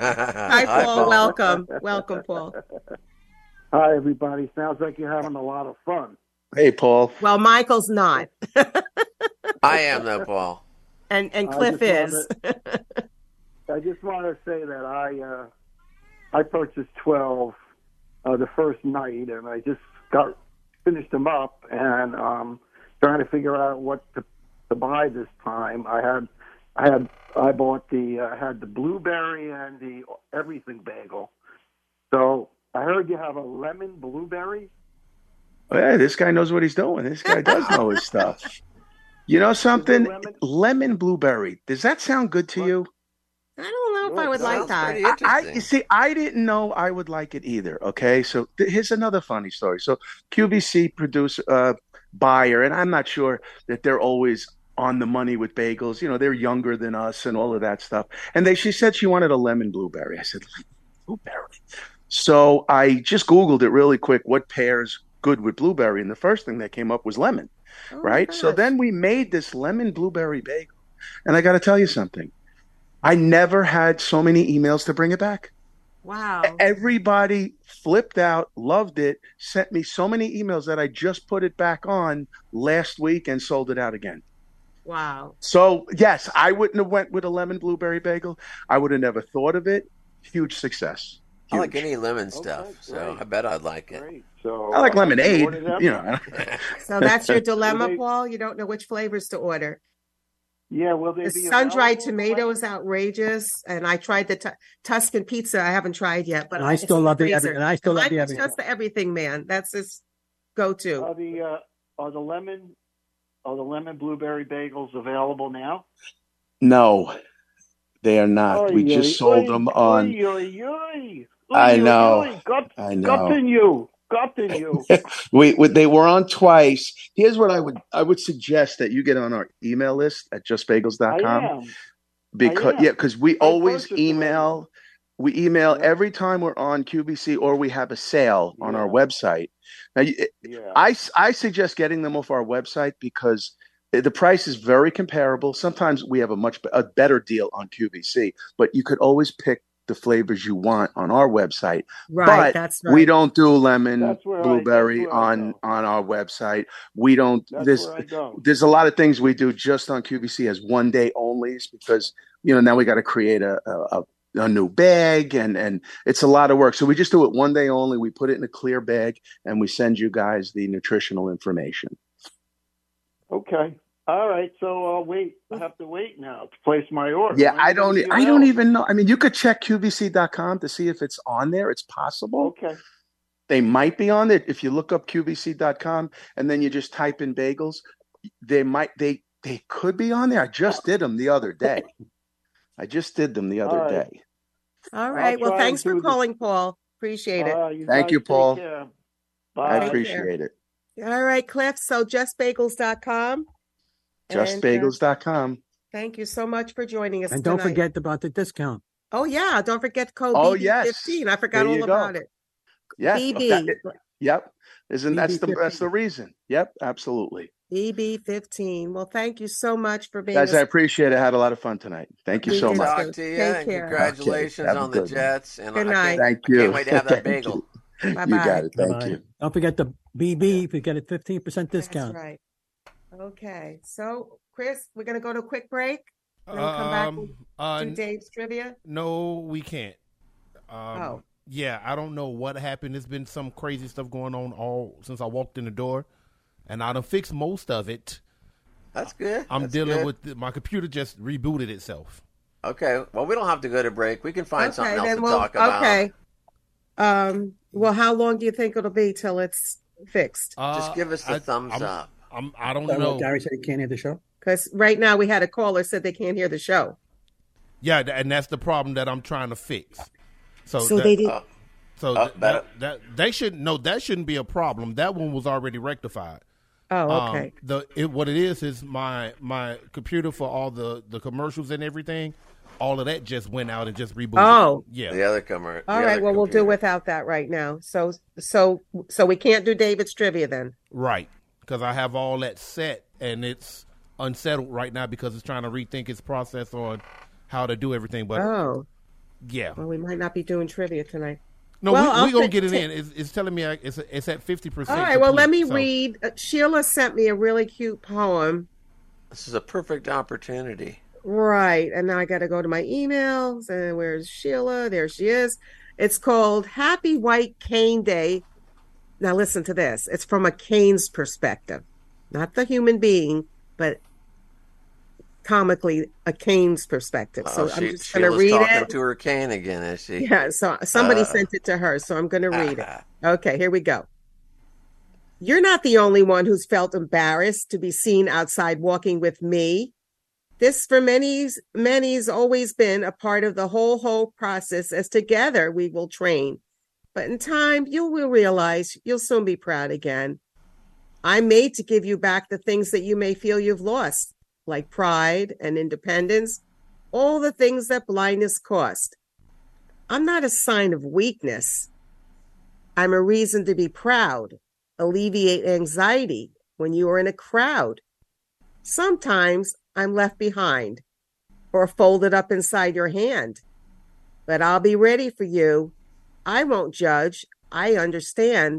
Hi, Paul. Welcome. Welcome, Paul. Hi, everybody. Sounds like you're having a lot of fun. Hey, Paul. Well, Michael's not. I am though, Paul. And and I Cliff just is. I just want to say that I uh, I purchased twelve uh, the first night, and I just got finished them up, and um, trying to figure out what to, to buy this time. I had I had I bought the uh, I had the blueberry and the everything bagel. So I heard you have a lemon blueberry. Hey, this guy knows what he's doing. This guy does know his stuff. You know something? lemon? Lemon blueberry. Does that sound good to you? I don't know if I would like that. I, I you see. I didn't know I would like it either. Okay, so th- here's another funny story. So Q V C produce uh, buyer, and I'm not sure that they're always on the money with bagels. You know, they're younger than us and all of that stuff. And they, she said she wanted a lemon blueberry. I said, blueberry. So I just Googled it really quick. What pairs good with blueberry? And the first thing that came up was lemon, oh right? So then we made this lemon blueberry bagel. And I got to tell you something. I never had so many emails to bring it back. Wow. Everybody flipped out, loved it, sent me so many emails that I just put it back on last week and sold it out again. Wow. So, yes, I wouldn't have went with a lemon blueberry bagel. I would have never thought of it. Huge success. Huge. I like any lemon stuff, okay, so I bet I'd like it. Great. So I like lemonade, you know. So that's your dilemma, Paul? You don't know which flavors to order. Yeah, will they the be sun-dried tomato is outrageous, and I tried the t- Tuscan pizza. I haven't tried yet, but and I still love the every, and I still love the everything. Just the everything, man. That's his go-to. Are the uh, are the lemon are the lemon blueberry bagels available now? No, they are not. Oy, we just oy, sold oy, them on. Oy, I know. Got, I know. Gotten you. Gotten you. we, we they were on twice. Here's what I would I would suggest that you get on our email list at just bagels dot com. I am. Because I am. yeah, because we I always email. We email yeah. every time we're on Q B C or we have a sale on yeah. our website. Now, yeah. I, I suggest getting them off our website because the price is very comparable. Sometimes we have a much a better deal on Q B C, but you could always pick the flavors you want on our website. Right, but that's right. We don't do lemon, blueberry I, on on our website. We don't. That's there's there's a lot of things we do just on Q B C as one day onlys because you know now we got to create a, a a new bag and and it's a lot of work. So we just do it one day only. We put it in a clear bag and we send you guys the nutritional information. Okay. All right, so I'll wait. I have to wait now to place my order. Yeah, I don't. I don't even know. I mean, you could check Q V C dot com to see if it's on there. It's possible. Okay. They might be on there if you look up Q V C dot com and then you just type in bagels. They might. They they could be on there. I just did them the other day. I just did them the other All right. day. All right. Well, thanks for calling, the... Paul. Appreciate it. Uh, you Thank you, Paul. Bye. I appreciate it. All right, Cliff. So just bagels dot com. just bagels dot com. Uh, thank you so much for joining us And don't tonight. forget about the discount. Oh, yeah. Don't forget code oh, B B fifteen. Yes. I forgot all about go. it. Yes. B B. That, yep. Isn't that's the that's the reason. Yep, absolutely. B B fifteen. Well, thank you so much for being Guys, a... I appreciate it. I had a lot of fun tonight. Thank you Good so much. Talk to you. Take and care. Congratulations okay. on the Jets. And Good I night. can't, Thank you. I can't wait to have that bagel. You. Bye-bye. You got it. Thank Bye-bye. you. Don't forget the B B if you get a fifteen percent discount. That's right. Okay. So, Chris, we're going to go to a quick break. We're going to come back Um, uh, to Dave's trivia. No, we can't. Um, Oh. Yeah, I don't know what happened. There's been some crazy stuff going on all since I walked in the door, and I done fixed most of it. That's good. I'm That's dealing good. with the, my computer just rebooted itself. Okay. Well, we don't have to go to break. We can find Okay, something else then to we'll, talk about. Okay. Um. Well, how long do you think it'll be till it's fixed? Just give us the I- thumbs I'm- up. I'm, I don't So, know. Gary said he can't hear the show. Because right now we had a caller said they can't hear the show. Yeah, th- and that's the problem that I'm trying to fix. So, So that, they did. Uh, So Uh, th- better. that, that they should no, that shouldn't be a problem. That one was already rectified. Oh, Um, okay. the it, what it is is my my computer for all the, the commercials and everything. All of that just went out and just rebooted. Oh. yeah. The other comer. All the right. other Well, we'll do computer. without that right now. So, so, so we can't do David's trivia then. Right, because I have all that set and it's unsettled right now because it's trying to rethink its process on how to do everything. But Oh. yeah, Well, we might not be doing trivia tonight. no, Well, we I'll we gonna fit- get it t- in. It's, it's telling me I, it's it's at fifty percent. All right. Well, let me read. Uh, Sheila sent me a really cute poem. This is a perfect opportunity. Right. And now I got to go to my emails. And where's Sheila? There she is. It's called Happy White Cane Day. Now, listen to this. It's from a cane's perspective, not the human being, but comically a cane's perspective. So Oh, I'm she- just going to Sheila's read talking it. to her cane again, is she? Yeah. So somebody Uh, sent it to her. So I'm going to read it. Okay. Here we go. You're not the only one who's felt embarrassed to be seen outside walking with me. This for many's many's always been a part of the whole whole process as together we will train. But in time you will realize you'll soon be proud again. I'm made to give you back the things that you may feel you've lost, like pride and independence, all the things that blindness cost. I'm not a sign of weakness. I'm a reason to be proud, alleviate anxiety when you are in a crowd. Sometimes I'm left behind or folded up inside your hand, but I'll be ready for you. I won't judge. I understand.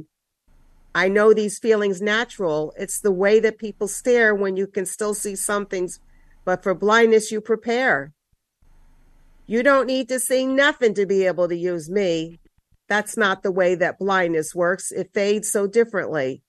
I know these feelings natural. It's the way that people stare when you can still see some things, but for blindness you prepare. You don't need to see nothing to be able to use me. That's not the way that blindness works. It fades so differently.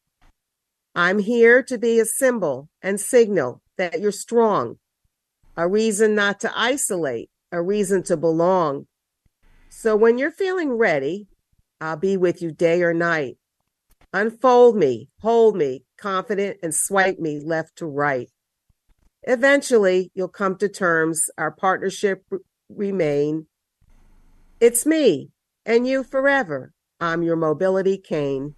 I'm here to be a symbol and signal that you're strong, a reason not to isolate, a reason to belong. So when you're feeling ready, I'll be with you day or night. Unfold me, hold me, confident, and swipe me left to right. Eventually, you'll come to terms. Our partnership r- remain. It's me and you forever. I'm your mobility cane.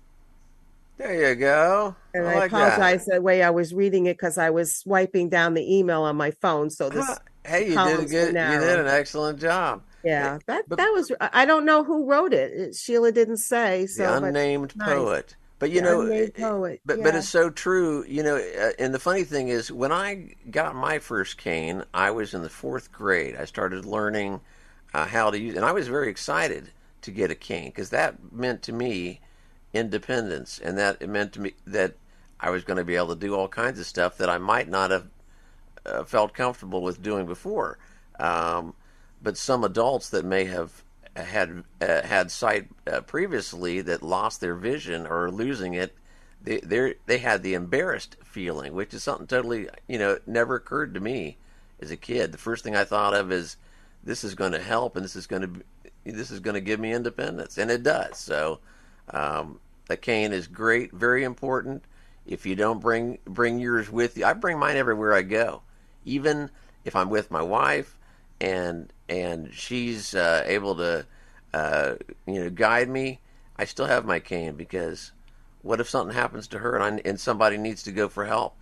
There you go. And I I, like apologize that. the way I was reading it because I was swiping down the email on my phone. So this. Huh. Hey, you did a columns good. were You narrow. did an excellent job. Yeah, that that was. I don't know who wrote it. It- Sheila didn't say. So, The but unnamed nice. poet. But you The know, unnamed poet. but yeah. but it's so true. You know, uh, and the funny thing is, when I got my first cane, I was in the fourth grade. I started learning uh, how to use, and I was very excited to get a cane because that meant to me independence, and that it meant to me that I was going to be able to do all kinds of stuff that I might not have uh, felt comfortable with doing before. Um, but some adults that may have had uh, had sight uh, previously that lost their vision or are losing it, they they they had the embarrassed feeling, which is something totally, you know, never occurred to me as a kid. The first thing I thought of is this is going to help, and this is going to this is going to give me independence, and it does. So um, a cane is great, very important. If you don't bring bring yours with you, I bring mine everywhere I go, even if I'm with my wife and and she's uh, able to uh, you know guide me. I still have my cane because what if something happens to her and I, and somebody needs to go for help?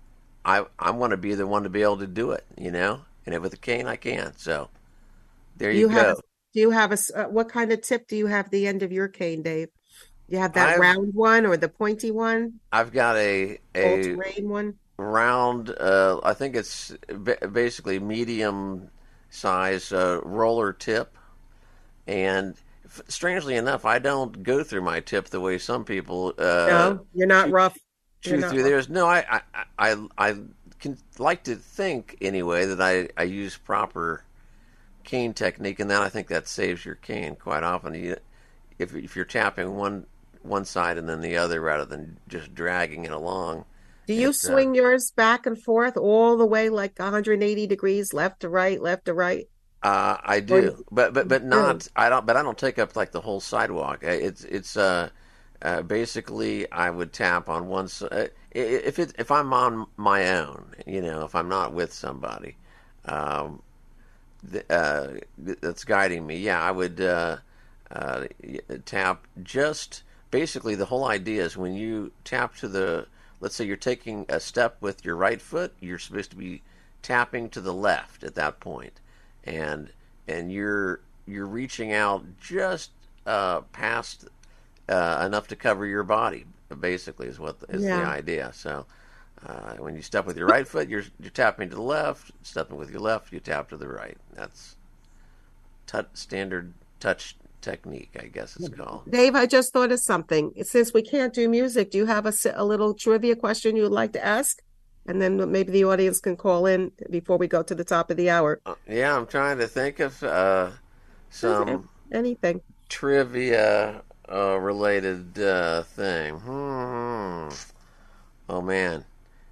I I want to be the one to be able to do it, you know. And with a cane, I can. So there you, you go. have. Do you have a? s- Uh, what kind of tip do you have the end of your cane, Dave? You have that I've- round one or the pointy one? I've got a All a terrain one. round. Uh, I think it's ba- basically medium size uh, roller tip, and f- strangely enough, I don't go through my tip the way some people. Uh, No, you're not chew- rough. Chew You're not through rough. theirs. No, I I I, I can like to think anyway that I, I use proper cane technique, and then I think that saves your cane quite often. You, if if you're tapping one one side and then the other rather than just dragging it along. Do you it, uh, swing yours back and forth all the way like one hundred eighty degrees, left to right, left to right? Uh, I Or do, you- but but but you not. do. I don't. But I don't take up like the whole sidewalk. Uh, It's it's uh, uh basically I would tap on one side if it if I'm on my own. You know, if I'm not with somebody, um, th- uh, th- that's guiding me. Yeah, I would uh, uh, y- tap just basically the whole idea is when you tap to the. Let's say you're taking a step with your right foot, you're supposed to be tapping to the left at that point, and and you're you're reaching out just uh, past uh, enough to cover your body. Basically, is what is Yeah. the idea. So uh, when you step with your right foot, you're you're tapping to the left. Stepping with your left, you tap to the right. That's touch, standard touch technique, I guess it's called. Dave, I just thought of something. Since we can't do music, do you have a, s- a little trivia question you would like to ask? And then maybe the audience can call in before we go to the top of the hour. Yeah, I'm trying to think of uh, some Anything. trivia uh, related uh, thing. Hmm. Oh man,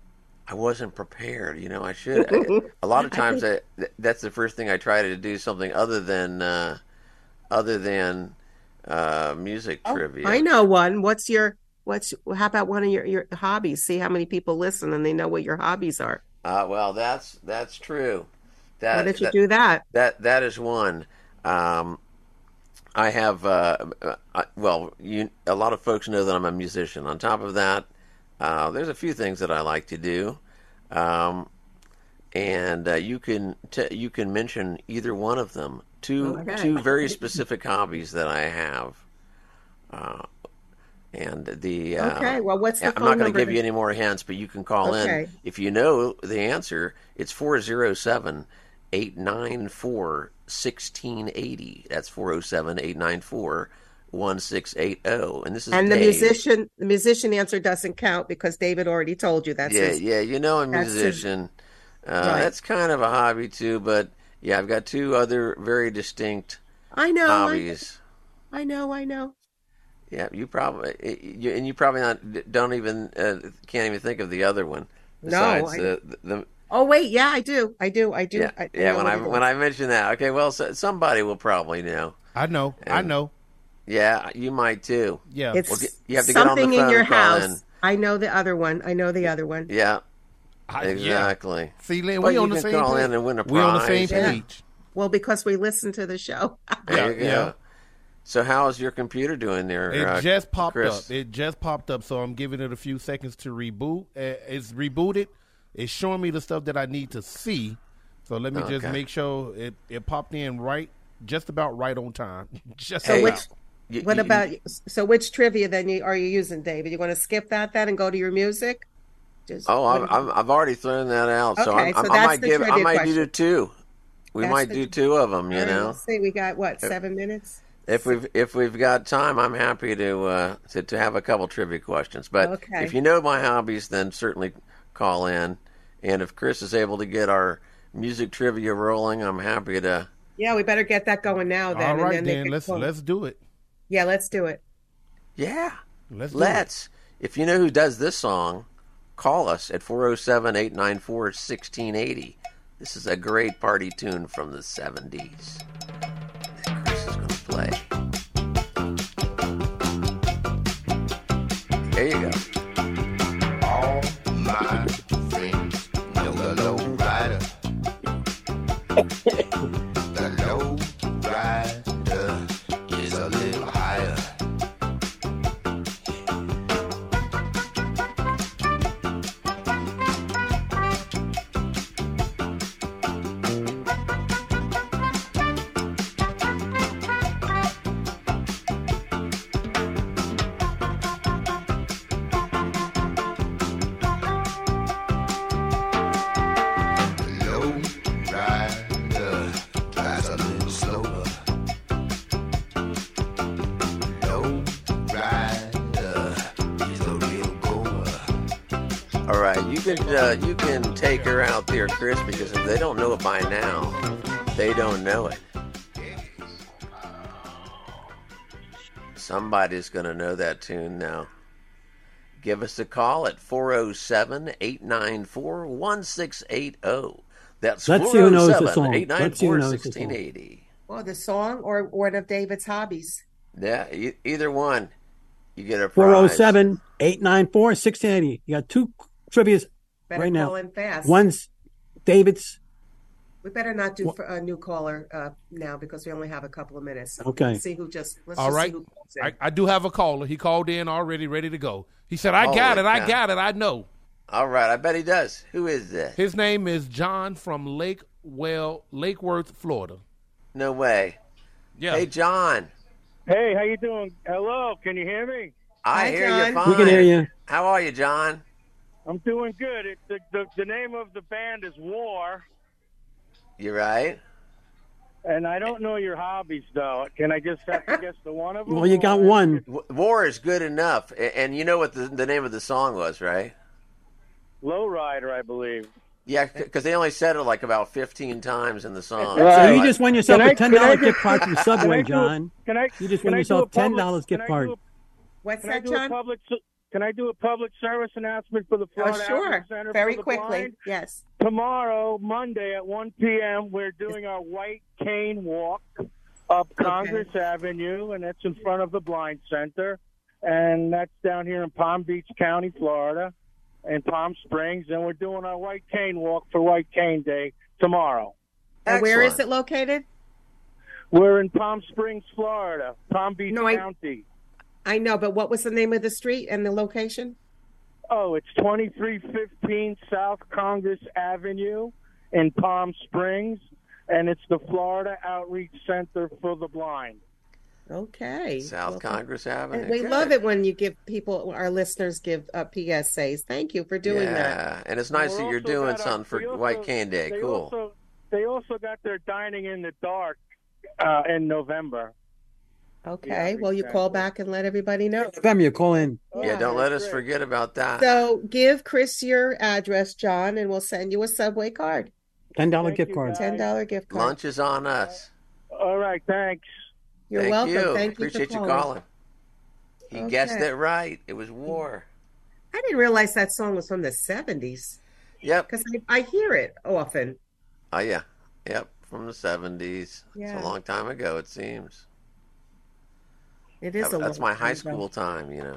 I wasn't prepared. You know, I should. I, a lot of I times, think- I, that's the first thing I try to do. Something other than uh, other than uh, music trivia. I know one. What's your, what's, how about one of your, your hobbies? See how many people listen and they know what your hobbies are. Uh, well, that's that's true. That, Why don't you do that? That that is one. Um, I have uh, uh, I- well, you, a lot of folks know that I'm a musician. On top of that, uh, there's a few things that I like to do, um, and uh, you can t- you can mention either one of them. Two Okay. two very specific hobbies that I have. Uh, and the uh, Okay, well, what's the I'm phone not going number to give to- you any more hints, but you can call Okay. in if you know the answer. It's four oh seven, eight nine four, one six eight zero. That's four oh seven, eight nine four, one six eight zero. And this is And the Dave. musician, the musician answer doesn't count because David already told you that's yeah, his. yeah, you know a that's his- musician. Uh, Right. That's kind of a hobby too, but yeah, I've got two other very distinct I know. hobbies. I, I know. I know. Yeah, you probably you, and you probably not don't even uh, can't even think of the other one. No, Besides I- the, the, the Oh wait, yeah, I do. I do. I do. yeah, I, I yeah. know When what I it is. when I mention that, okay, well, so, somebody will probably know. I know. I And- know. Yeah, you might too. Yeah. It's Well, get- you have to get on the something phone in your and call house. in. I know the other one. I know the other one. Yeah, I- yeah. exactly. See, Lynn, Well, we you on the can same call page. in and win a We on the same prize. Yeah. page. Well, because we listen to the show. There you Yeah, go. yeah. So how's your computer doing there? It uh, just popped Chris? up. It just popped up, so I'm giving it a few seconds to reboot. Uh, it's rebooted. It's showing me the stuff that I need to see. So let me just Okay. make sure it, it popped in right, just about right on time. just So Hey, which? about. You- What you- about? So which trivia then you, are you using, David? You want to skip that then and go to your music? Just Oh, what I've, do you- I've, I've already thrown that out. so Okay, I'm, so I'm, I that's might the give. I trivia might question. do two. We That's might the- do two of them. You All right, know, let's see. We got what seven minutes? if we've if we've got time, I'm happy to uh, to to have a couple trivia questions. But Okay. if you know my hobbies, then certainly call in. And if Chris is able to get our music trivia rolling, I'm happy to. Yeah, we better get that going now. Then, All and right, then they then can let's call. let's do it. Yeah, let's do it. Yeah, Let's. Do let's. If you know who does this song, call us at four oh seven, eight nine four, one six eight zero. This is a great party tune from the seventies. Chris is going to play. There you go. All my friends know the low rider. The low rider is a little higher. Low rider drives a little slower. Low rider is a real goer. All right, you can uh, you can take her out there, Chris, because if they don't know it by now, they don't know it. Somebody's going to know that tune now. Give us a call at four oh seven, eight nine four, one six eight zero. That's Let's see who knows the four oh seven, song. eight nine Let's see who four, knows the one six song. eight zero. Or the song, or one of David's hobbies. Yeah, e- either one. You get a prize. four oh seven, eight nine four, one six eight zero. You got two trivias Better right now. call in fast. One's David's. We better not do for a new caller uh, now because we only have a couple of minutes. So Okay. Let's see who just. Let's All just right. see who calls in. I, I do have a caller. He called in already, ready to go. He said, I got Holy it. I cow. got it. I know. All right, I bet he does. Who is that? His name is John from Lake Well, Lake Worth, Florida. No way. Yeah. Hey, John. Hey, how you doing? Hello, can you hear me? I Hi, hear John. you fine. We can hear you. How are you, John? I'm doing good. It, the, the the name of the band is War, You right? and I don't know your hobbies though. Can I just have to guess the one of them? Well, you got one. W- War is good enough. A- And you know what the, the name of the song was, right? Lowrider, I believe. Yeah, because they only said it like about fifteen times in the song. So you just won yourself Can I- a ten can I dollar just- gift card from can I Subway, do- John. Can I? You just can won I do yourself a public- ten dollars gift can I card. do a- What's Can that, I do John? a public? Can I do a public service announcement for the Florida Oh, sure. Outreach Center Very for the quickly. Blind? Yes. Tomorrow, Monday at one p.m., we're doing our White Cane Walk up Congress Avenue, and that's in front of the Blind Center. And that's down here in Palm Beach County, Florida, and Palm Springs. And we're doing our White Cane Walk for White Cane Day tomorrow. And where is it located? We're in Palm Springs, Florida, Palm Beach No, I- County. I know, but what was the name of the street and the location? Oh, it's twenty-three fifteen South Congress Avenue in Palm Springs, and it's the Florida Outreach Center for the Blind. Okay. South Well, Congress Avenue. And we Good. love it when you give people, our listeners, give uh, P S As. Thank you for doing yeah, that. and it's nice We're that you're also doing got a- something for we also- White Cane Day. They Cool. Also, they also got their Dining in the Dark uh, in November. Okay. Well, you call back and let everybody know. November, you call in. Yeah, don't let us forget about that. So give Chris your address, John, and we'll send you a Subway card. ten dollar gift card. ten dollar gift card. Lunch is on us. All right, thanks. You're Thank welcome. You. Thank you Appreciate for you calling. calling. He guessed Okay. it right. It was war. I didn't realize that song was from the seventies. Yep. Because I, I hear it often. Oh yeah. Yep. From the seventies. Yeah. It's a long time ago. It seems. It is That- a That's long my high time school ago. time. You know.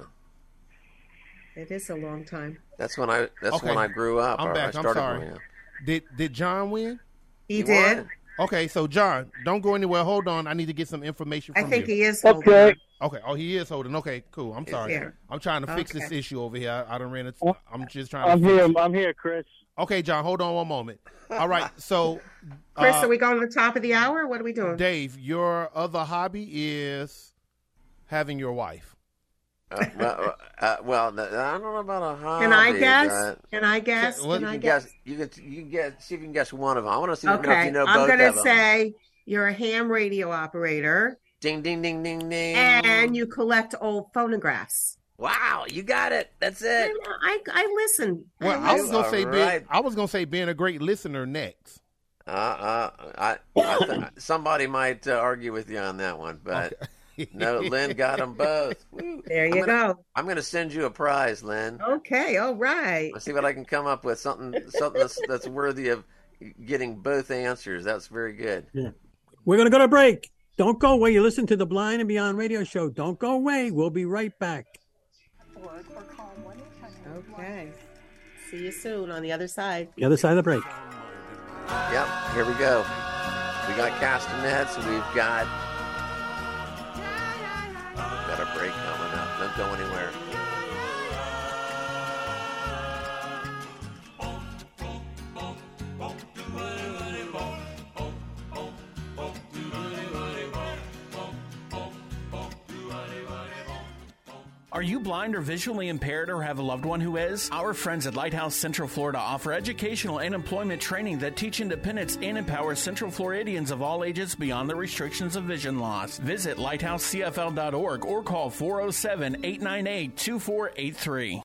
It is a long time. That's when I. That's Okay. when I grew up. I'm or back. I I'm started sorry. growing up. Did did John win? He, He did. won. Okay, so John, don't go anywhere. Hold on. I need to get some information I from think you. he is holding Okay. on. Okay. Oh, he is holding. Okay, cool. I'm He's sorry. here. I'm trying to fix this Okay. issue over here. I, I don't ran into. I'm just trying to. I'm fix here. it. I'm here, Chris. Okay, John, hold on one moment. All right, so Chris, uh, are we going to the top of the hour? What are we doing? Dave, your other hobby is having your wife. Uh, well, uh, well, I don't know about a hobby. Can I guess? but- Can I guess? Well, Can you I can guess? guess. You can. You can guess. See if you can guess one of them. I want to see if Okay. you know I'm both going to of them. say you're a ham radio operator. Ding, ding, ding, ding, ding. And you collect old phonographs. Wow, you got it. That's it. I, I listen. Well, I I was listen. gonna say All being, right. I was gonna say being a great listener next. Uh, uh, I, I th- somebody might uh, argue with you on that one, but no, Lynn got them both. Woo. There I'm you gonna, go. I'm going to send you a prize, Lynn. Okay, all right. Let's see what I can come up with. Something, something that's, that's worthy of getting both answers. That's very good. Yeah. We're going to go to break. Don't go away. You listen to the Blind and Beyond radio show. Don't go away. We'll be right back. Okay. See you soon on the other side. The other side of the break. Yep, here we go. We got castanets. We've got got a break coming up. Don't go anywhere. Are you blind or visually impaired or have a loved one who is? Our friends at Lighthouse Central Florida offer educational and employment training that teach independence and empower Central Floridians of all ages beyond the restrictions of vision loss. Visit lighthouse c f l dot org or call four oh seven, eight nine eight, two four eight three.